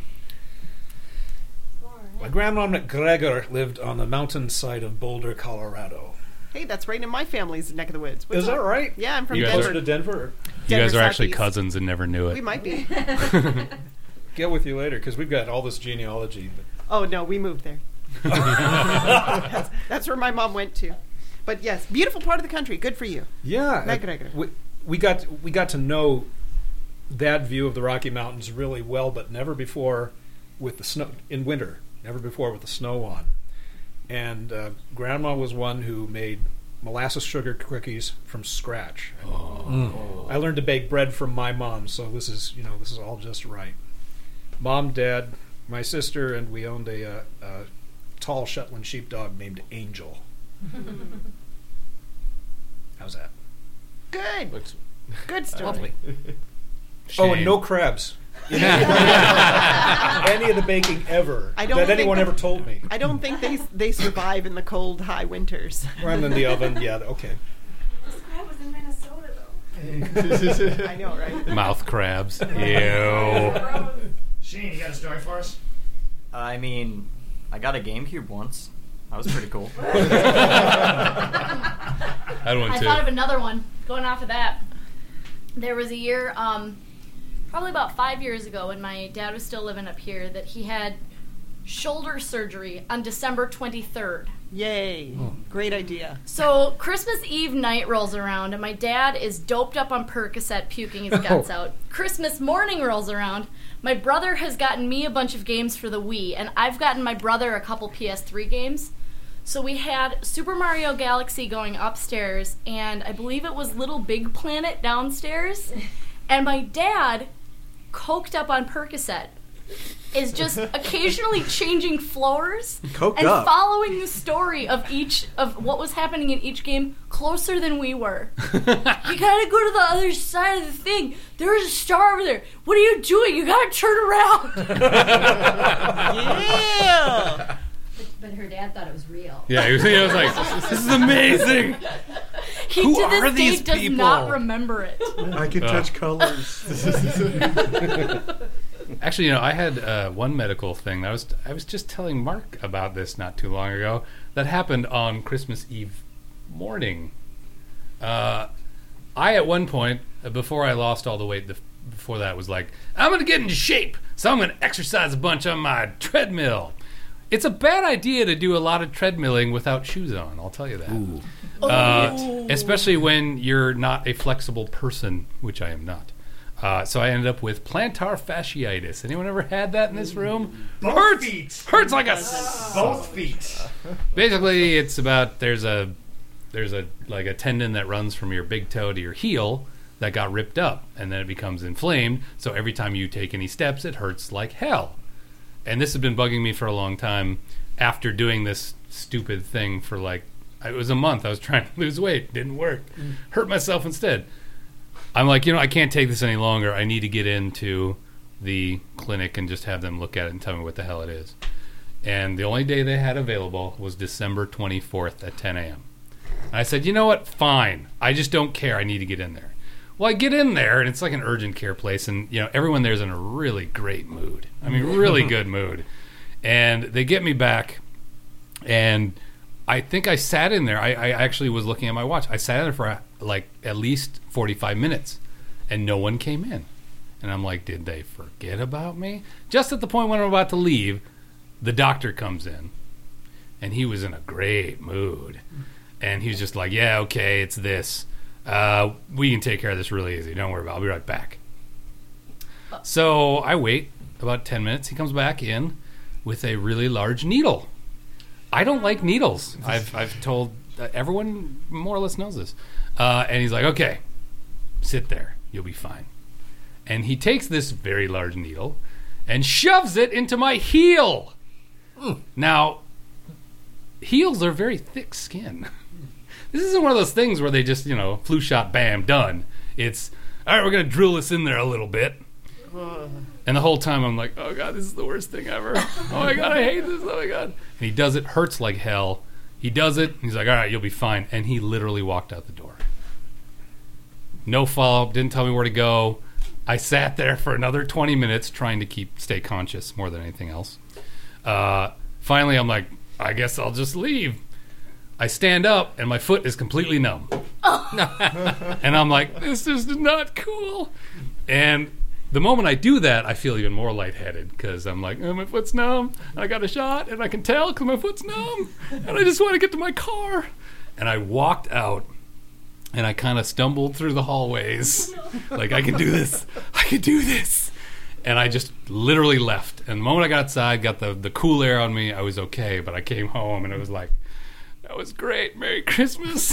My grandma McGregor lived on the mountainside of Boulder, Colorado. Hey, that's right in my family's neck of the woods. What's Is up? that right? Yeah, I'm from You guys Denver. Closer to Denver? You guys Denver, are actually Southeast. cousins and never knew We it. might be. Get with you later because we've got all this genealogy. But Oh no, we moved there. that's, that's where my mom went to. But yes, beautiful part of the country. Good for you. yeah, McGregor. we, we got we got to know that view of the Rocky Mountains really well, but never before with the snow in winter. Never before with the snow on. And uh, Grandma was one who made molasses sugar cookies from scratch. Oh. I learned to bake bread from my mom, so this is you know this is all just right. Mom, Dad, my sister, and we owned a, uh, a tall Shetland sheepdog named Angel. How's that? Good. Looks Good story. lovely. Oh, and Shame. no crabs. in any, any of the baking ever I don't that think anyone that- ever told me. I don't think they they survive in the cold, high winters. Run in the oven, yeah, okay. This crab was in Minnesota, though. I know, right? Mouth crabs. Ew. Shane, you got a story for us? I mean, I got a GameCube once. That was pretty cool. I had one I too. thought of another one. Going off of that, there was a year, um, probably about five years ago, when my dad was still living up here, that he had shoulder surgery on December twenty-third. Yay. Oh. Great idea. So Christmas Eve night rolls around, and my dad is doped up on Percocet, puking his guts oh. out. Christmas morning rolls around. My brother has gotten me a bunch of games for the Wii, and I've gotten my brother a couple P S three games. So we had Super Mario Galaxy going upstairs, and I believe it was Little Big Planet downstairs. And my dad, coked up on Percocet, is just occasionally changing floors Coked and up. following the story of each of what was happening in each game closer than we were. You gotta go to the other side of the thing. There's a star over there. What are you doing? You gotta turn around. Yeah. But, but her dad thought it was real. Yeah, he was, he was like, "This is amazing." He Who to this are day these does people? not remember it. I can Uh. touch colors. Actually, you know, I had uh, one medical thing. That I was I was just telling Mark about this not too long ago. That happened on Christmas Eve morning. Uh, I at one point, uh, before I lost all the weight, the, before that was like, I'm going to get into shape, so I'm going to exercise a bunch on my treadmill. It's a bad idea to do a lot of treadmilling without shoes on, I'll tell you that. Ooh. Uh, Ooh. especially when you're not a flexible person, which I am not. Uh, so I ended up with plantar fasciitis. Anyone ever had that in this room? Both hurts, feet. hurts like a. Both feet. Basically, it's about there's a there's a like a tendon that runs from your big toe to your heel that got ripped up, and then it becomes inflamed. So every time you take any steps, it hurts like hell. And this has been bugging me for a long time. After doing this stupid thing for like it was a month, I was trying to lose weight, didn't work, mm. hurt myself instead. I'm like, you know, I can't take this any longer. I need to get into the clinic and just have them look at it and tell me what the hell it is. And the only day they had available was December twenty-fourth at ten a.m. And I said, you know what? Fine. I just don't care. I need to get in there. Well, I get in there, and it's like an urgent care place, and, you know, everyone there's in a really great mood. I mean, really good mood. And they get me back, and I think I sat in there. I, I actually was looking at my watch. I sat in there for like at least forty-five minutes, and no one came in. And I'm like, did they forget about me? Just at the point when I'm about to leave, the doctor comes in, and he was in a great mood. And he was just like, yeah, okay, it's this. Uh, we can take care of this really easy. Don't worry about it. I'll be right back. So I wait about ten minutes. He comes back in with a really large needle. I don't like needles. I've I've told uh, everyone more or less knows this. Uh, and he's like, okay, sit there. You'll be fine. And he takes this very large needle and shoves it into my heel. Mm. Now, heels are very thick skin. This isn't one of those things where they just, you know, flu shot, bam, done. It's, all right, we're going to drill this in there a little bit. And the whole time I'm like, oh, God, this is the worst thing ever. Oh, my God, I hate this. Oh, my God. And he does it, hurts like hell. He does it. He's like, all right, you'll be fine. And he literally walked out the door. No follow-up, didn't tell me where to go. I sat there for another twenty minutes trying to keep stay conscious more than anything else. Uh, finally, I'm like, I guess I'll just leave. I stand up, and my foot is completely numb. And I'm like, this is not cool. And the moment I do that, I feel even more lightheaded because I'm like, oh, my foot's numb. I got a shot, and I can tell because my foot's numb. And I just want to get to my car. And I walked out, and I kind of stumbled through the hallways. Like, I can do this. I can do this. And I just literally left. And the moment I got outside, got the, the cool air on me, I was okay. But I came home, and it was like, that was great. Merry Christmas.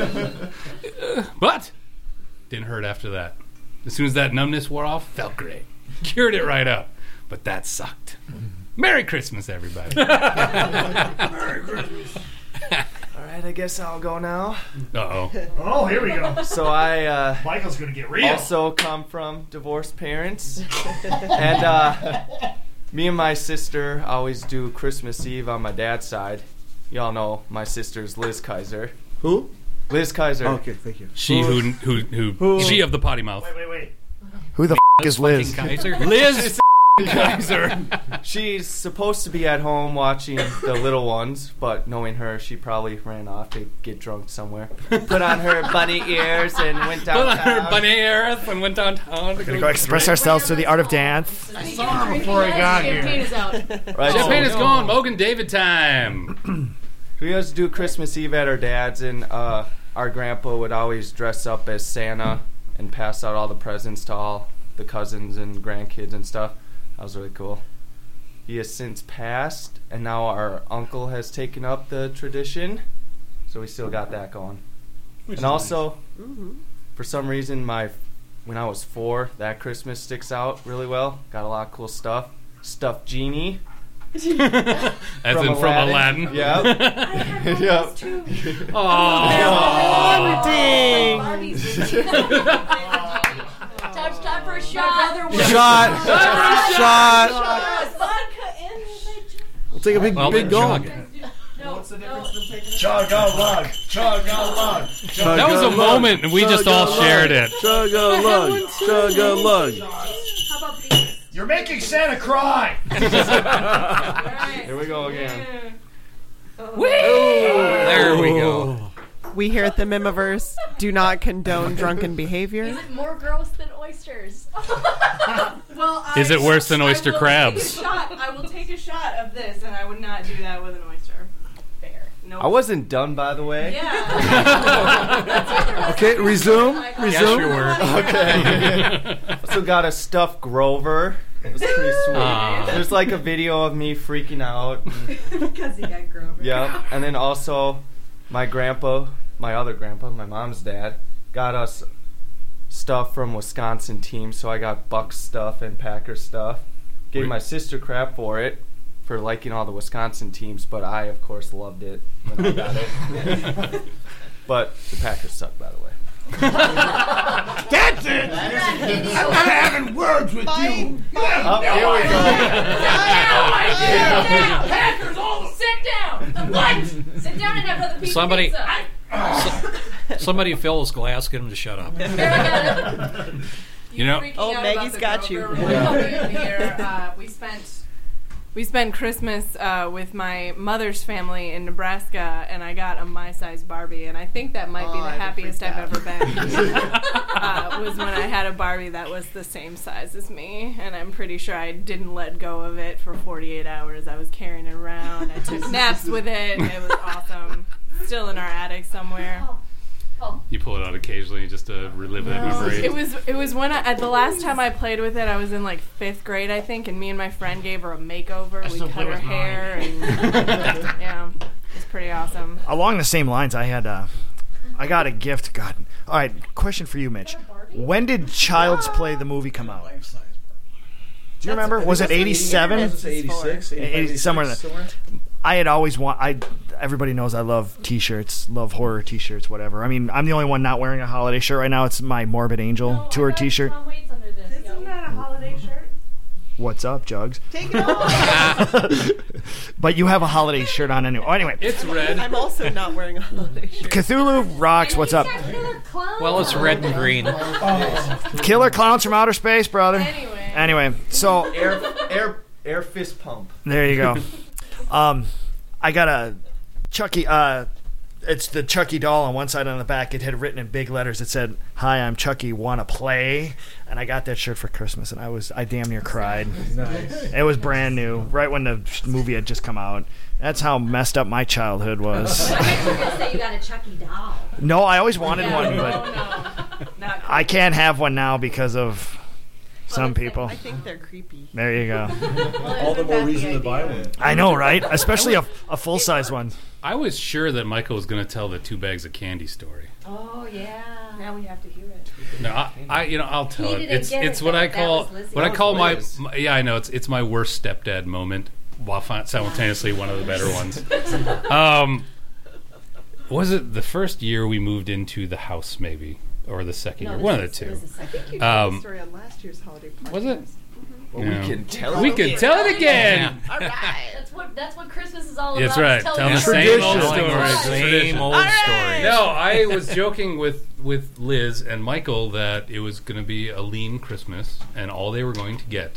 But didn't hurt after that. As soon as that numbness wore off, felt great. Cured it right up. But that sucked. Merry Christmas, everybody. Merry Christmas. All right, I guess I'll go now. Uh-oh. Oh, here we go. So I uh, Michael's going to get real. Also come from divorced parents. And uh, me and my sister always do Christmas Eve on my dad's side. Y'all know my sister's Liz Kaiser. Who? Liz Kaiser. Oh, okay, thank you. She who, who, who, Who? she of the potty mouth. Wait, wait, wait. Who the f*** is Liz? Kaiser? Liz You guys are. She's supposed to be at home watching the little ones, but knowing her, she probably ran off to get drunk somewhere. Put on her bunny ears and went downtown. Put on her bunny ears and went downtown. We're gonna go express ourselves through the art of dance. I saw him before I got here. Champagne is out. Right, Champagne so- is gone. Mogan David time. We used to do Christmas Eve at our dad's, and uh, our grandpa would always dress up as Santa and pass out all the presents to all the cousins and grandkids and stuff. That was really cool. He has since passed, and now our uncle has taken up the tradition, so we still got that going. Which and is also, nice. for some reason, my when I was four, that Christmas sticks out really well. Got a lot of cool stuff. Stuffed genie. As in from Aladdin. Yep. Yep. Oh, ding! Touch time for a shot. Shot. Shot. We'll take a big, Well, big chug gulp. it. What's the difference from taking a chug a lug? Chug a lug. That was a moment, and we just all shared it. Chug a lug. Chug a lug. How about these? You're making Santa cry. Here we go again. There we go. We here at the Mimiverse do not condone drunken behavior. Is it more gross than oysters? Well, I, Is it worse than oyster I will crabs? Take a shot. I will take a shot of this, and I would not do that with an oyster. Fair. No. I wasn't done, by the way. Yeah. Okay, resume. Yes, Resume. you were. Okay. Also got a stuffed Grover. It was pretty sweet. Aw. There's like a video of me freaking out. Because he got Grover. Yep. And then also, my grandpa, my other grandpa, my mom's dad, got us stuff from Wisconsin teams. So I got Bucks stuff and Packer stuff. Gave my sister crap for it, for liking all the Wisconsin teams, but I, of course, loved it when I got it. But the Packers suck, by the way. That's it. I'm having words with you. Oh, here we go. Packers all sit down. What? Sit down and have another piece Somebody- of pizza. So- somebody fill his glass, get him to shut up. You know, Oh, Maggie's got you. Here, uh, we spent we spent Christmas uh, with my mother's family in Nebraska, and I got a my size Barbie, and I think that might be Oh, the I'd have happiest freaked I've ever been. uh, was when I had a Barbie that was the same size as me, and I'm pretty sure I didn't let go of it for forty-eight hours. I was carrying it around. I took naps with it. It was awesome. Still in our attic somewhere. you pull it out occasionally just to relive that memory. It was it was when I, at the last time I played with it, I was in like fifth grade, I think, and me and my friend gave her a makeover. I We still cut play her with hair, and yeah, it was pretty awesome. Along the same lines, I had uh, I got a gift. God. All right, question for you, Mitch. When did Child's Play the movie come out? Do you remember? Was it eighty-seven? eighty-six, eighty, somewhere in there. I had always want. I everybody knows I love T-shirts, love horror T-shirts, whatever. I mean, I'm the only one not wearing a holiday shirt right now. It's my Morbid Angel tour T-shirt. Tom Waits under this. Isn't that a holiday shirt? What's up, Jugs? Take it off. But you have a holiday shirt on anyway. Oh, anyway, It's red. I'm also not wearing a holiday shirt. Cthulhu rocks. What's up? Well, it's red and green. Killer clowns from outer space, brother. Anyway. Anyway, so Air, air, air fist pump. there you go. Um, I got a Chucky. Uh, it's the Chucky doll on one side, and on the back it had written in big letters. It said, "Hi, I'm Chucky. Wanna play?" And I got that shirt for Christmas, and I was I damn near cried. Nice. It was brand new, right when the movie had just come out. That's how messed up my childhood was. I thought you were going to say you got a Chucky doll. No, I always wanted Yeah, one, no, but no, not I can't have one now because of some people. I think they're creepy. There you go. All the more reason to buy one. I know, right? Especially a, a full size one. I was sure that Michael was going to tell the two bags of candy story. Oh, yeah. Now we have to hear it. No, I, I you know, I'll tell He it. didn't It's get it's it, what though. I That call was Lizzie. what I That call my, was Liz. my yeah, I know it's it's my worst stepdad moment, while fi- simultaneously one of the better ones. Um, was it the first year we moved into the house, maybe, or the second No, year? this One of is- the it two. was the second. I think you Um, told the story on last year's holiday podcast. Was it? Well, Yeah. we can tell it We could tell it again. All right. That's what that's what Christmas is all That's about. right. is telling Tell the the same old Tradition. stories. Same Tradition. old All right. stories. No, I was joking with, with Liz and Michael that it was going to be a lean Christmas, and all they were going to get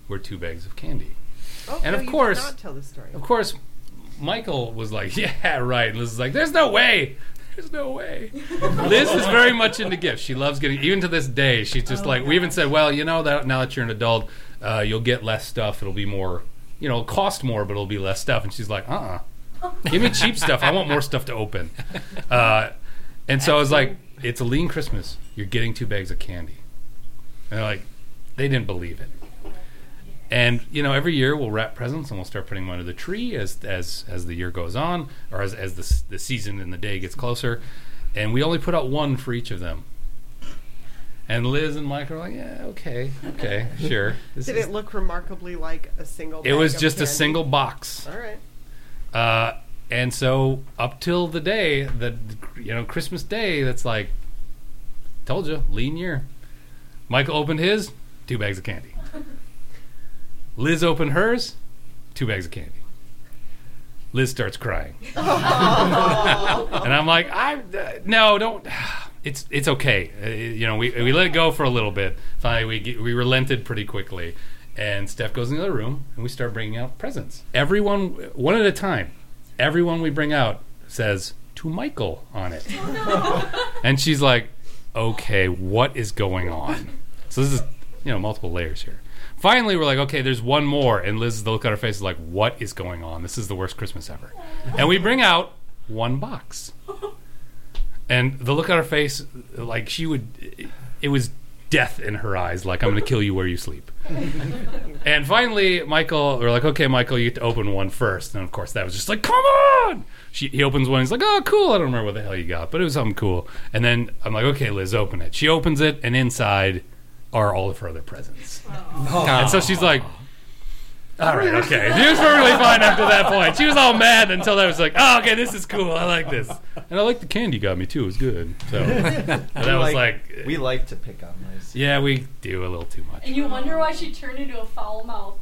were two bags of candy. Oh, and no, of you course, did not tell the story. of course, Michael was like, "Yeah, right." And Liz is like, "There's no way. There's no way." Liz is very much into gifts. She loves getting, even to this day. She's just Oh, like, we even said, "Well, you know that now that you're an adult, uh, you'll get less stuff. It'll be more, you know, it'll cost more, but it'll be less stuff." And she's like, "Uh-uh, give me cheap stuff. I want more stuff to open." Uh, and so I was like, "It's a lean Christmas. You're getting two bags of candy." And they're like, they didn't believe it. And you know, every year we'll wrap presents and we'll start putting them under the tree as as as the year goes on, or as as the the season and the day gets closer. And we only put out one for each of them. And Liz and Mike are like, "Yeah, okay, okay, sure." This Did is, it look remarkably like a single? it bag was of just a candy? single box. All right. Uh, and so up till the day that you know Christmas Day, that's like, told you, lean year. Michael opened his, two bags of candy. Liz opened hers, two bags of candy. Liz starts crying, and I'm like, "I uh, no, don't. It's it's okay. Uh, you know, we we let it go for a little bit. Finally, we get, we relented pretty quickly." And Steph goes in the other room, and we start bringing out presents. Everyone, one at a time. Everyone we bring out says "to Michael" on it, and she's like, "Okay, what is going on?" So this is, you know, multiple layers here. Finally, we're like, okay, there's one more. And Liz, the look on her face is like, what is going on? This is the worst Christmas ever. And we bring out one box. And the look on her face, like she would, it was death in her eyes, like, I'm going to kill you where you sleep. And finally, Michael, we're like, okay, Michael, you get to open one first. And of course, that was just like, come on! She, he opens one, he's like, oh, cool. I don't remember what the hell you got, but it was something cool. And then I'm like, okay, Liz, open it. She opens it, and inside are all of her other presents. Oh. And so she's like, all right, okay. She was perfectly fine after that point. She was all mad until I was like, oh, okay, this is cool. I like this. And I like the candy you got me, too. It was good. So that was like... We like to pick on Liz. Yeah, we do a little too much. And you wonder why she turned into a foul mouth.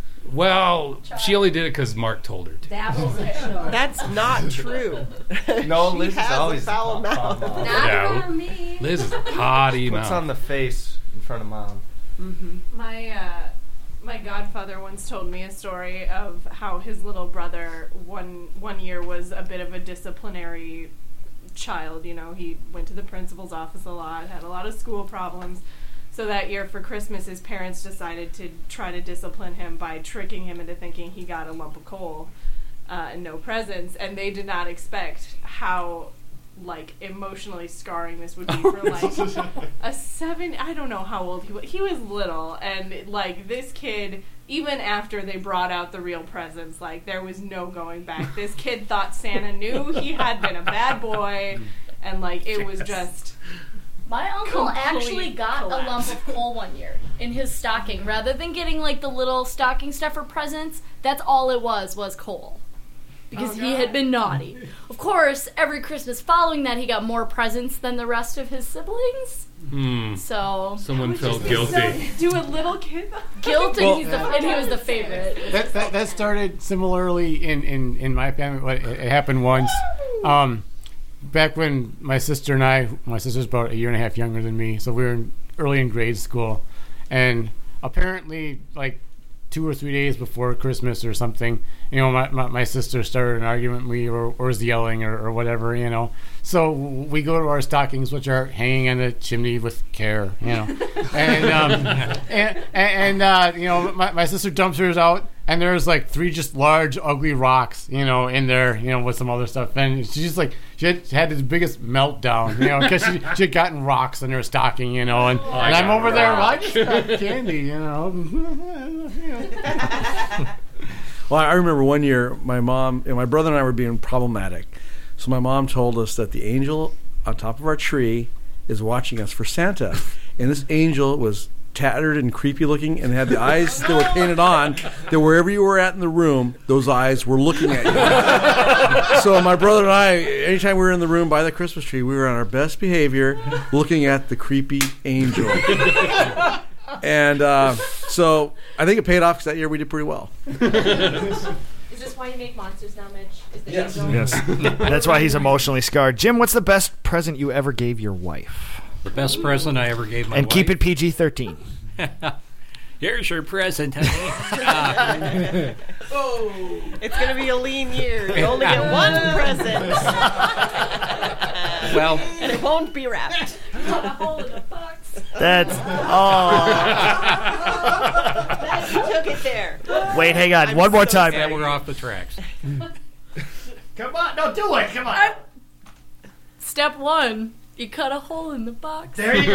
Well, she only did it because Mark told her to. That wasn't sure. That's not true. No, She Liz is has always a foul a mouth. foul mouth. Not Yeah. around me. Liz is a potty Puts mouth. on the face in front of mom. Mm-hmm. My uh, my godfather once told me a story of how his little brother one one year was a bit of a disciplinary child. You know, he went to the principal's office a lot, had a lot of school problems. So that year for Christmas, his parents decided to try to discipline him by tricking him into thinking he got a lump of coal uh, and no presents. And they did not expect how, like, emotionally scarring this would be for, like, a seven... I don't know how old he was. He was little. And, like, this kid, even after they brought out the real presents, like, there was no going back. This kid thought Santa knew he had been a bad boy. And, like, it was just... My uncle Complete actually got collapse. a lump of coal one year in his stocking. Rather than getting like the little stocking stuffer presents, that's all it was, was coal. Because Oh, he no. had been naughty. Of course, every Christmas following that, he got more presents than the rest of his siblings. Hmm. So Someone felt So, guilty. do a little kid... Guilt, and, Well, he's the, and he was the favorite. That, that that started similarly in, in, in my family. It, it happened once. Um, back when my sister and I, my sister's about a year and a half younger than me, so we were in, early in grade school, and apparently, like two or three days before Christmas or something, you know, my, my, my sister started an argument with me or, or was yelling or, or whatever, you know. So we go to our stockings, which are hanging on the chimney with care, you know. and, um, and, and, and uh, you know, my, my sister dumps hers out, and there's like three just large, ugly rocks, you know, in there, you know, with some other stuff. And she just like, she had, she had this biggest meltdown, you know, because she, she had gotten rocks in her stocking, you know. And, Oh, and I'm I over got there, well, I rocks. just got candy, you know. Well, I remember one year my mom and my brother and I were being problematic. So my mom told us that the angel on top of our tree is watching us for Santa. And this angel was tattered and creepy looking and had the eyes that were painted on, that wherever you were at in the room, those eyes were looking at you. So my brother and I, anytime we were in the room by the Christmas tree, we were on our best behavior looking at the creepy angel. And uh, so I think it paid off because that year we did pretty well. Is this why you make monsters now, Mitch? Is the Yes. angel? Yes. That's why he's emotionally scarred. Jim, what's the best present you ever gave your wife? The best present I ever gave my and wife. keep it P G thirteen. Here's your present, honey. Uh, oh, it's going to be a lean year. You only get one present. Well, and it won't be wrapped. Got a hole in the box. That's You took it there. Wait, hang on. I'm One more so time. yeah, we're off the tracks. Come on, no, do it. Come on. I- Step one, you cut a hole in the box. There you go.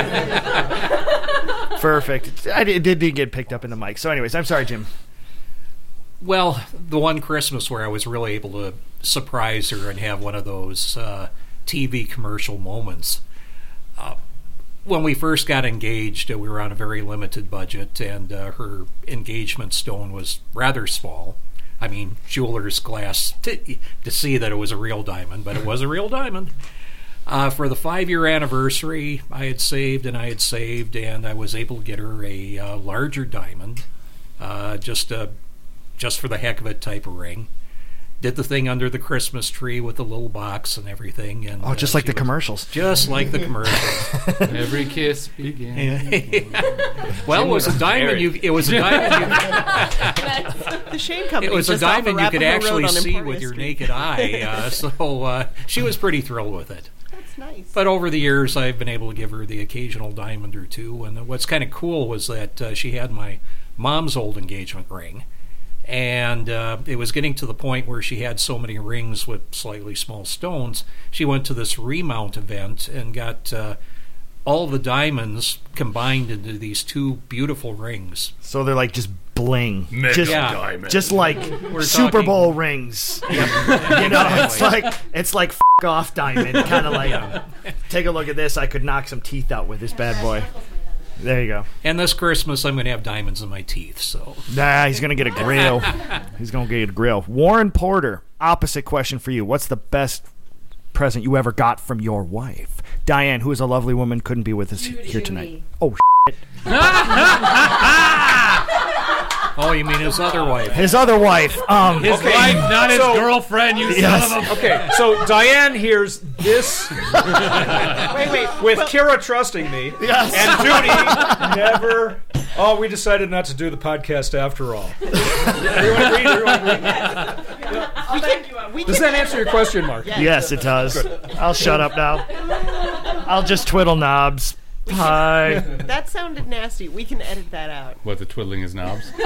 Perfect. I did, didn't get picked up in the mic. So, anyways, I'm sorry, Jim. Well, the one Christmas where I was really able to surprise her and have one of those uh, T V commercial moments. Uh, when we first got engaged, uh, we were on a very limited budget, and uh, her engagement stone was rather small. I mean, jeweler's glass to, to see that it was a real diamond, but it was a real diamond. Uh, for the five-year anniversary, I had saved and I had saved, and I was able to get her a uh, larger diamond, uh, just a, just for the heck of it type of ring. Did the thing under the Christmas tree with the little box and everything. And Oh, just uh, like the was- commercials. Just like the commercials. Every kiss begins. Well, it was a diamond. You, it was a diamond. You, The Shane Company. it was a just off of diamond you could Arapahoe actually Road on see Emporia with your Street. naked eye. Uh, so uh, she was pretty thrilled with it. That's nice. But over the years, I've been able to give her the occasional diamond or two. And what's kind of cool was that uh, she had my mom's old engagement ring. And uh, it was getting to the point where she had so many rings with slightly small stones. She went to this remount event and got uh, all the diamonds combined into these two beautiful rings. So they're like just bling. Mega just, diamond. just like We're Super talking- Bowl rings. You know, it's like it's like f- off diamond, kind of like. Take a look at this. I could knock some teeth out with this bad boy. There you go. And this Christmas, I'm going to have diamonds in my teeth. So Nah, he's gonna get a grill. He's gonna get a grill. Warren Porter. Opposite question for you. What's the best present you ever got from your wife? Diane, who is a lovely woman, couldn't be with us here tonight. Oh, shit. Oh, you mean his other wife? His other wife. Um, His wife, not his so- girlfriend, you Yes. son of a... Okay, so Diane hears this Wait, wait. with Kira trusting me, Yes. and Judy never. Oh, we decided not to do the podcast after all. Everyone agree? Everyone agree? We can, we Does can that answer your question, Mark? Yes, it does. I'll shut up now. I'll just twiddle knobs. Hi. That sounded nasty. We can edit that out. What, the twiddling his knobs? What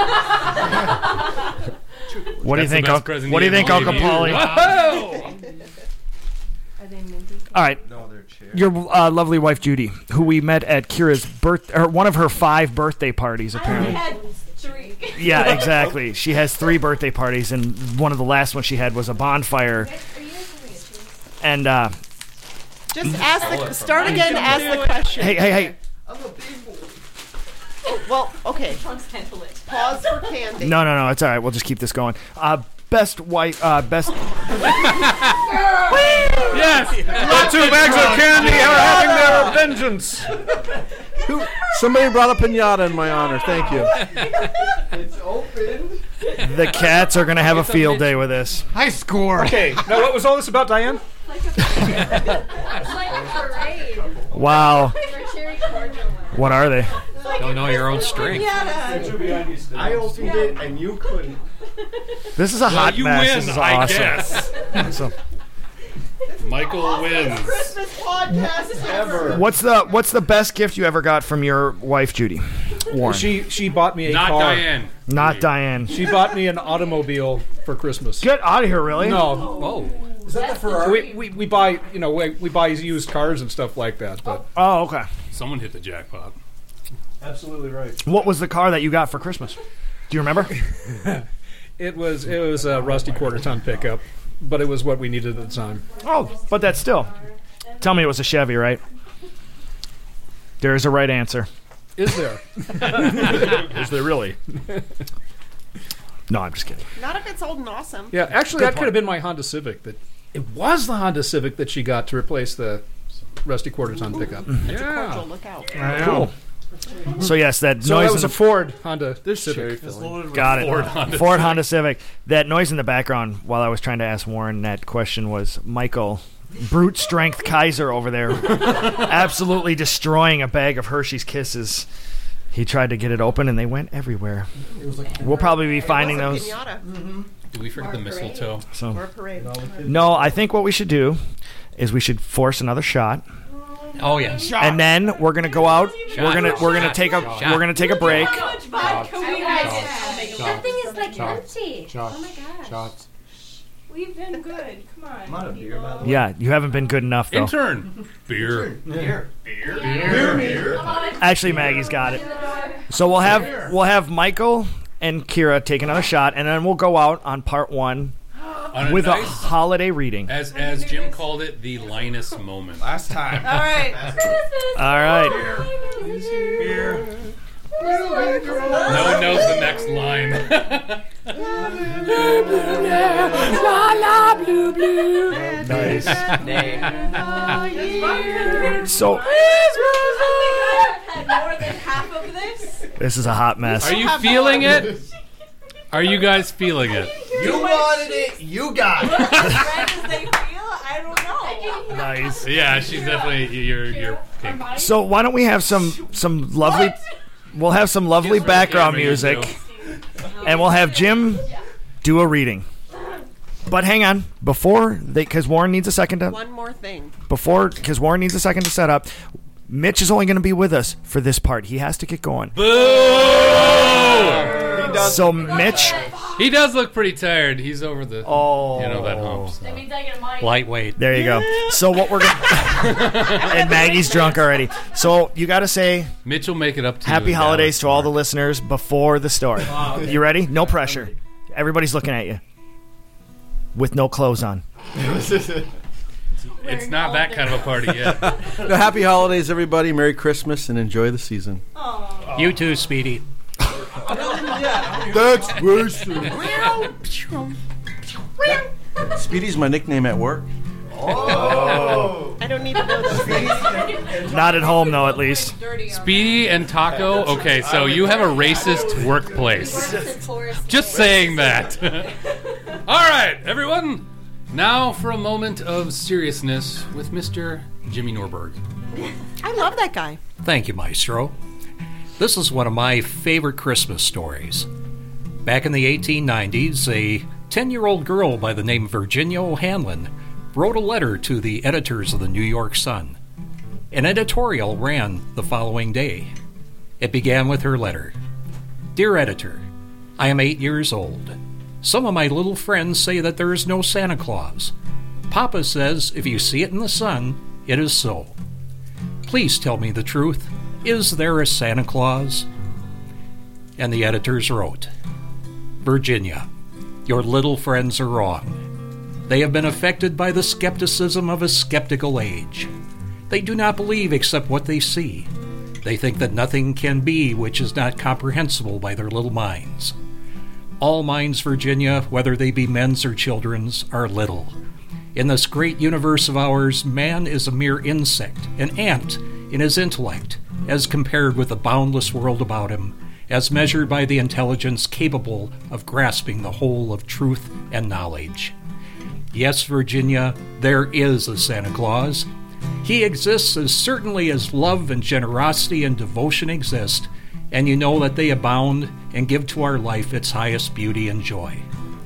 do you That's the think? best Unc- present What do you he think, ever Uncle gave you. Paulie? Whoa! Are they minty? All right. No, they're chairs. Your uh, lovely wife Judy, who we met at Kira's birth, or one of her five birthday parties, apparently. had three. Yeah, exactly. She has three birthday parties, and one of the last ones she had was a bonfire. And uh, Just ask the start again. Ask the question. hey, hey, hey! I'm a big boy. Oh, well, okay. Trunks handle it. Pause for candy. No, no, no. It's all right. We'll just keep this going. Uh, best wife, uh, best. Yes! The two bags of candy are having their vengeance. Who? Somebody brought a pinata in my honor. Thank you. It's open. The cats are gonna have a field day with this. I scored. Okay, now what was all this about, Diane? It's like a parade. Wow. They're cherry cordial. What are they? Don't know your own strength. I opened it and you couldn't. This is a hot you mess. win, This is I awesome. guess. So, Michael wins. Christmas podcast Ever. what's the what's the best gift you ever got from your wife, Judy? Warren. She she bought me a Not car. Diane. Not Diane. She bought me an automobile for Christmas. Get out of here, really? No, Whoa. Is that the Ferrari? we, we we buy you know we, we buy used cars and stuff like that. But Oh, okay. Someone hit the jackpot. absolutely right. What was the car that you got for Christmas? Do you remember? It was it was a rusty quarter ton pickup, but it was what we needed at the time. Oh, but that's still. Tell me it was a Chevy, right? There is a right answer. Is there? Is there really? No, I'm just kidding. Not if it's old and awesome. Yeah, actually, Good that could have been my Honda Civic. That it was the Honda Civic that she got to replace the rusty quarter ton pickup. That's a Yeah, cordial. Look out. Cool. So yes, that so noise. that was in a Ford Honda This Civic. cherry filling. Got it. Ford Honda Ford Civic. Honda Civic. That noise in the background while I was trying to ask Warren that question was Michael, brute strength Kaiser over there, absolutely destroying a bag of Hershey's Kisses. He tried to get it open, and they went everywhere. We'll probably be finding those. Mm-hmm. Did we forget the mistletoe? So, Or a parade. no, I think what we should do is we should force another shot. Oh yeah. And then we're gonna go out. Shot. We're gonna we're gonna Shot. take a Shot. we're gonna take a break. How much vodka we have? That thing is like empty. Oh my gosh. Shots. We've been good. Come on. I'm out of beer, by the way. Yeah, you haven't been good enough though. Intern. Beer. Beer. Beer. Beer. Beer. Actually, Maggie's got it. So we'll have we'll have Michael and Kira take another shot, and then we'll go out on part one On a with nice- a holiday reading. As as Jim called it, the Linus moment. Last time. All right. All right. Beer. No one knows the next line. La la blue blue. Nice. So Had more than half of this. this is a hot mess. Are you feeling it? Are you guys feeling it? You wanted it. You got it. As red as they feel, I don't know. Nice. Yeah, she's definitely you're you're pink. So why don't we have some some lovely? We'll have some lovely Guess what background camera you music, do. and we'll have Jim do a reading. But hang on, before they, because Warren needs a second to. One more thing. Before, because Warren needs a second to set up. Mitch is only going to be with us for this part. He has to get going. Boo! So Mitch, He does look pretty tired. He's over the oh, you know that hump. So. That means I get a mic. Lightweight. There you go. So what we're gonna and Maggie's drunk already. So you got to say Mitch will make it up to happy you holidays to all the listeners before the story. You ready? No pressure. Everybody's looking at you with no clothes on. It's not that kind of a party yet. No, happy holidays, everybody. Merry Christmas, and enjoy the season. You too, Speedy. That's worse. Speedy's my nickname at work. Oh. I don't need to know those. Not at home, though, at least. Speedy and Taco. Okay, so you have a racist workplace. Just saying that. All right, everyone. Now for a moment of seriousness with Mister Jimmy Norberg. I love that guy. Thank you, Maestro. This is one of my favorite Christmas stories. Back in the eighteen nineties, a ten-year-old girl by the name of Virginia O'Hanlon wrote a letter to the editors of the New York Sun. An editorial ran the following day. It began with her letter. Dear Editor, I am eight years old. Some of my little friends say that there is no Santa Claus. Papa says if you see it in the sun, it is so. Please tell me the truth. Is there a Santa Claus? And the editors wrote, Virginia, your little friends are wrong. They have been affected by the skepticism of a skeptical age. They do not believe except what they see. They think that nothing can be which is not comprehensible by their little minds. All minds, Virginia, whether they be men's or children's, are little. In this great universe of ours, man is a mere insect, an ant in his intellect, as compared with the boundless world about him, as measured by the intelligence capable of grasping the whole of truth and knowledge. Yes, Virginia, there is a Santa Claus. He exists as certainly as love and generosity and devotion exist, and you know that they abound and give to our life its highest beauty and joy.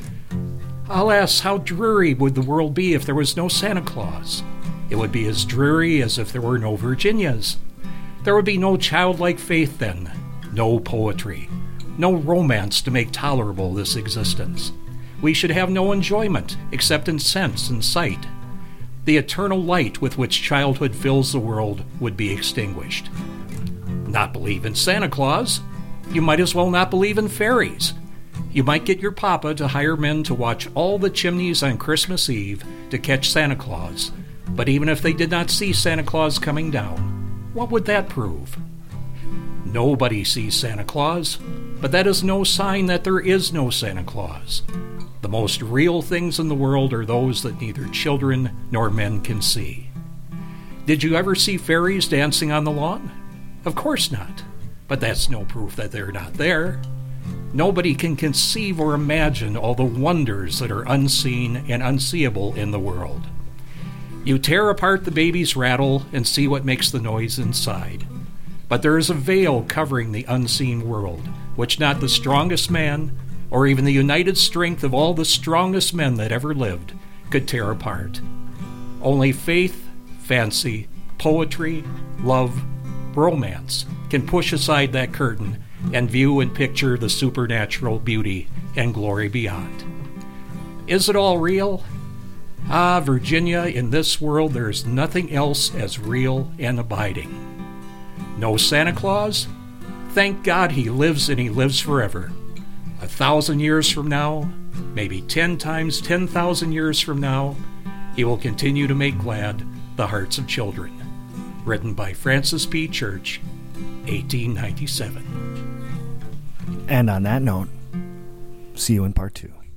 Alas, how dreary would the world be if there was no Santa Claus? It would be as dreary as if there were no Virginias. There would be no childlike faith then, no poetry, no romance to make tolerable this existence. We should have no enjoyment except in sense and sight. The eternal light with which childhood fills the world would be extinguished. Not believe in Santa Claus? You might as well not believe in fairies. You might get your papa to hire men to watch all the chimneys on Christmas Eve to catch Santa Claus, but even if they did not see Santa Claus coming down, what would that prove? Nobody sees Santa Claus, but that is no sign that there is no Santa Claus. The most real things in the world are those that neither children nor men can see. Did you ever see fairies dancing on the lawn? Of course not, but that's no proof that they're not there. Nobody can conceive or imagine all the wonders that are unseen and unseeable in the world. You tear apart the baby's rattle and see what makes the noise inside. But there is a veil covering the unseen world, which not the strongest man, or even the united strength of all the strongest men that ever lived, could tear apart. Only faith, fancy, poetry, love, romance can push aside that curtain and view and picture the supernatural beauty and glory beyond. Is it all real? Ah, Virginia, in this world there is nothing else as real and abiding. No Santa Claus? Thank God he lives and he lives forever. A thousand years from now, maybe ten times ten thousand years from now, he will continue to make glad the hearts of children. Written by Francis P. Church, eighteen ninety-seven. And on that note, see you in part two.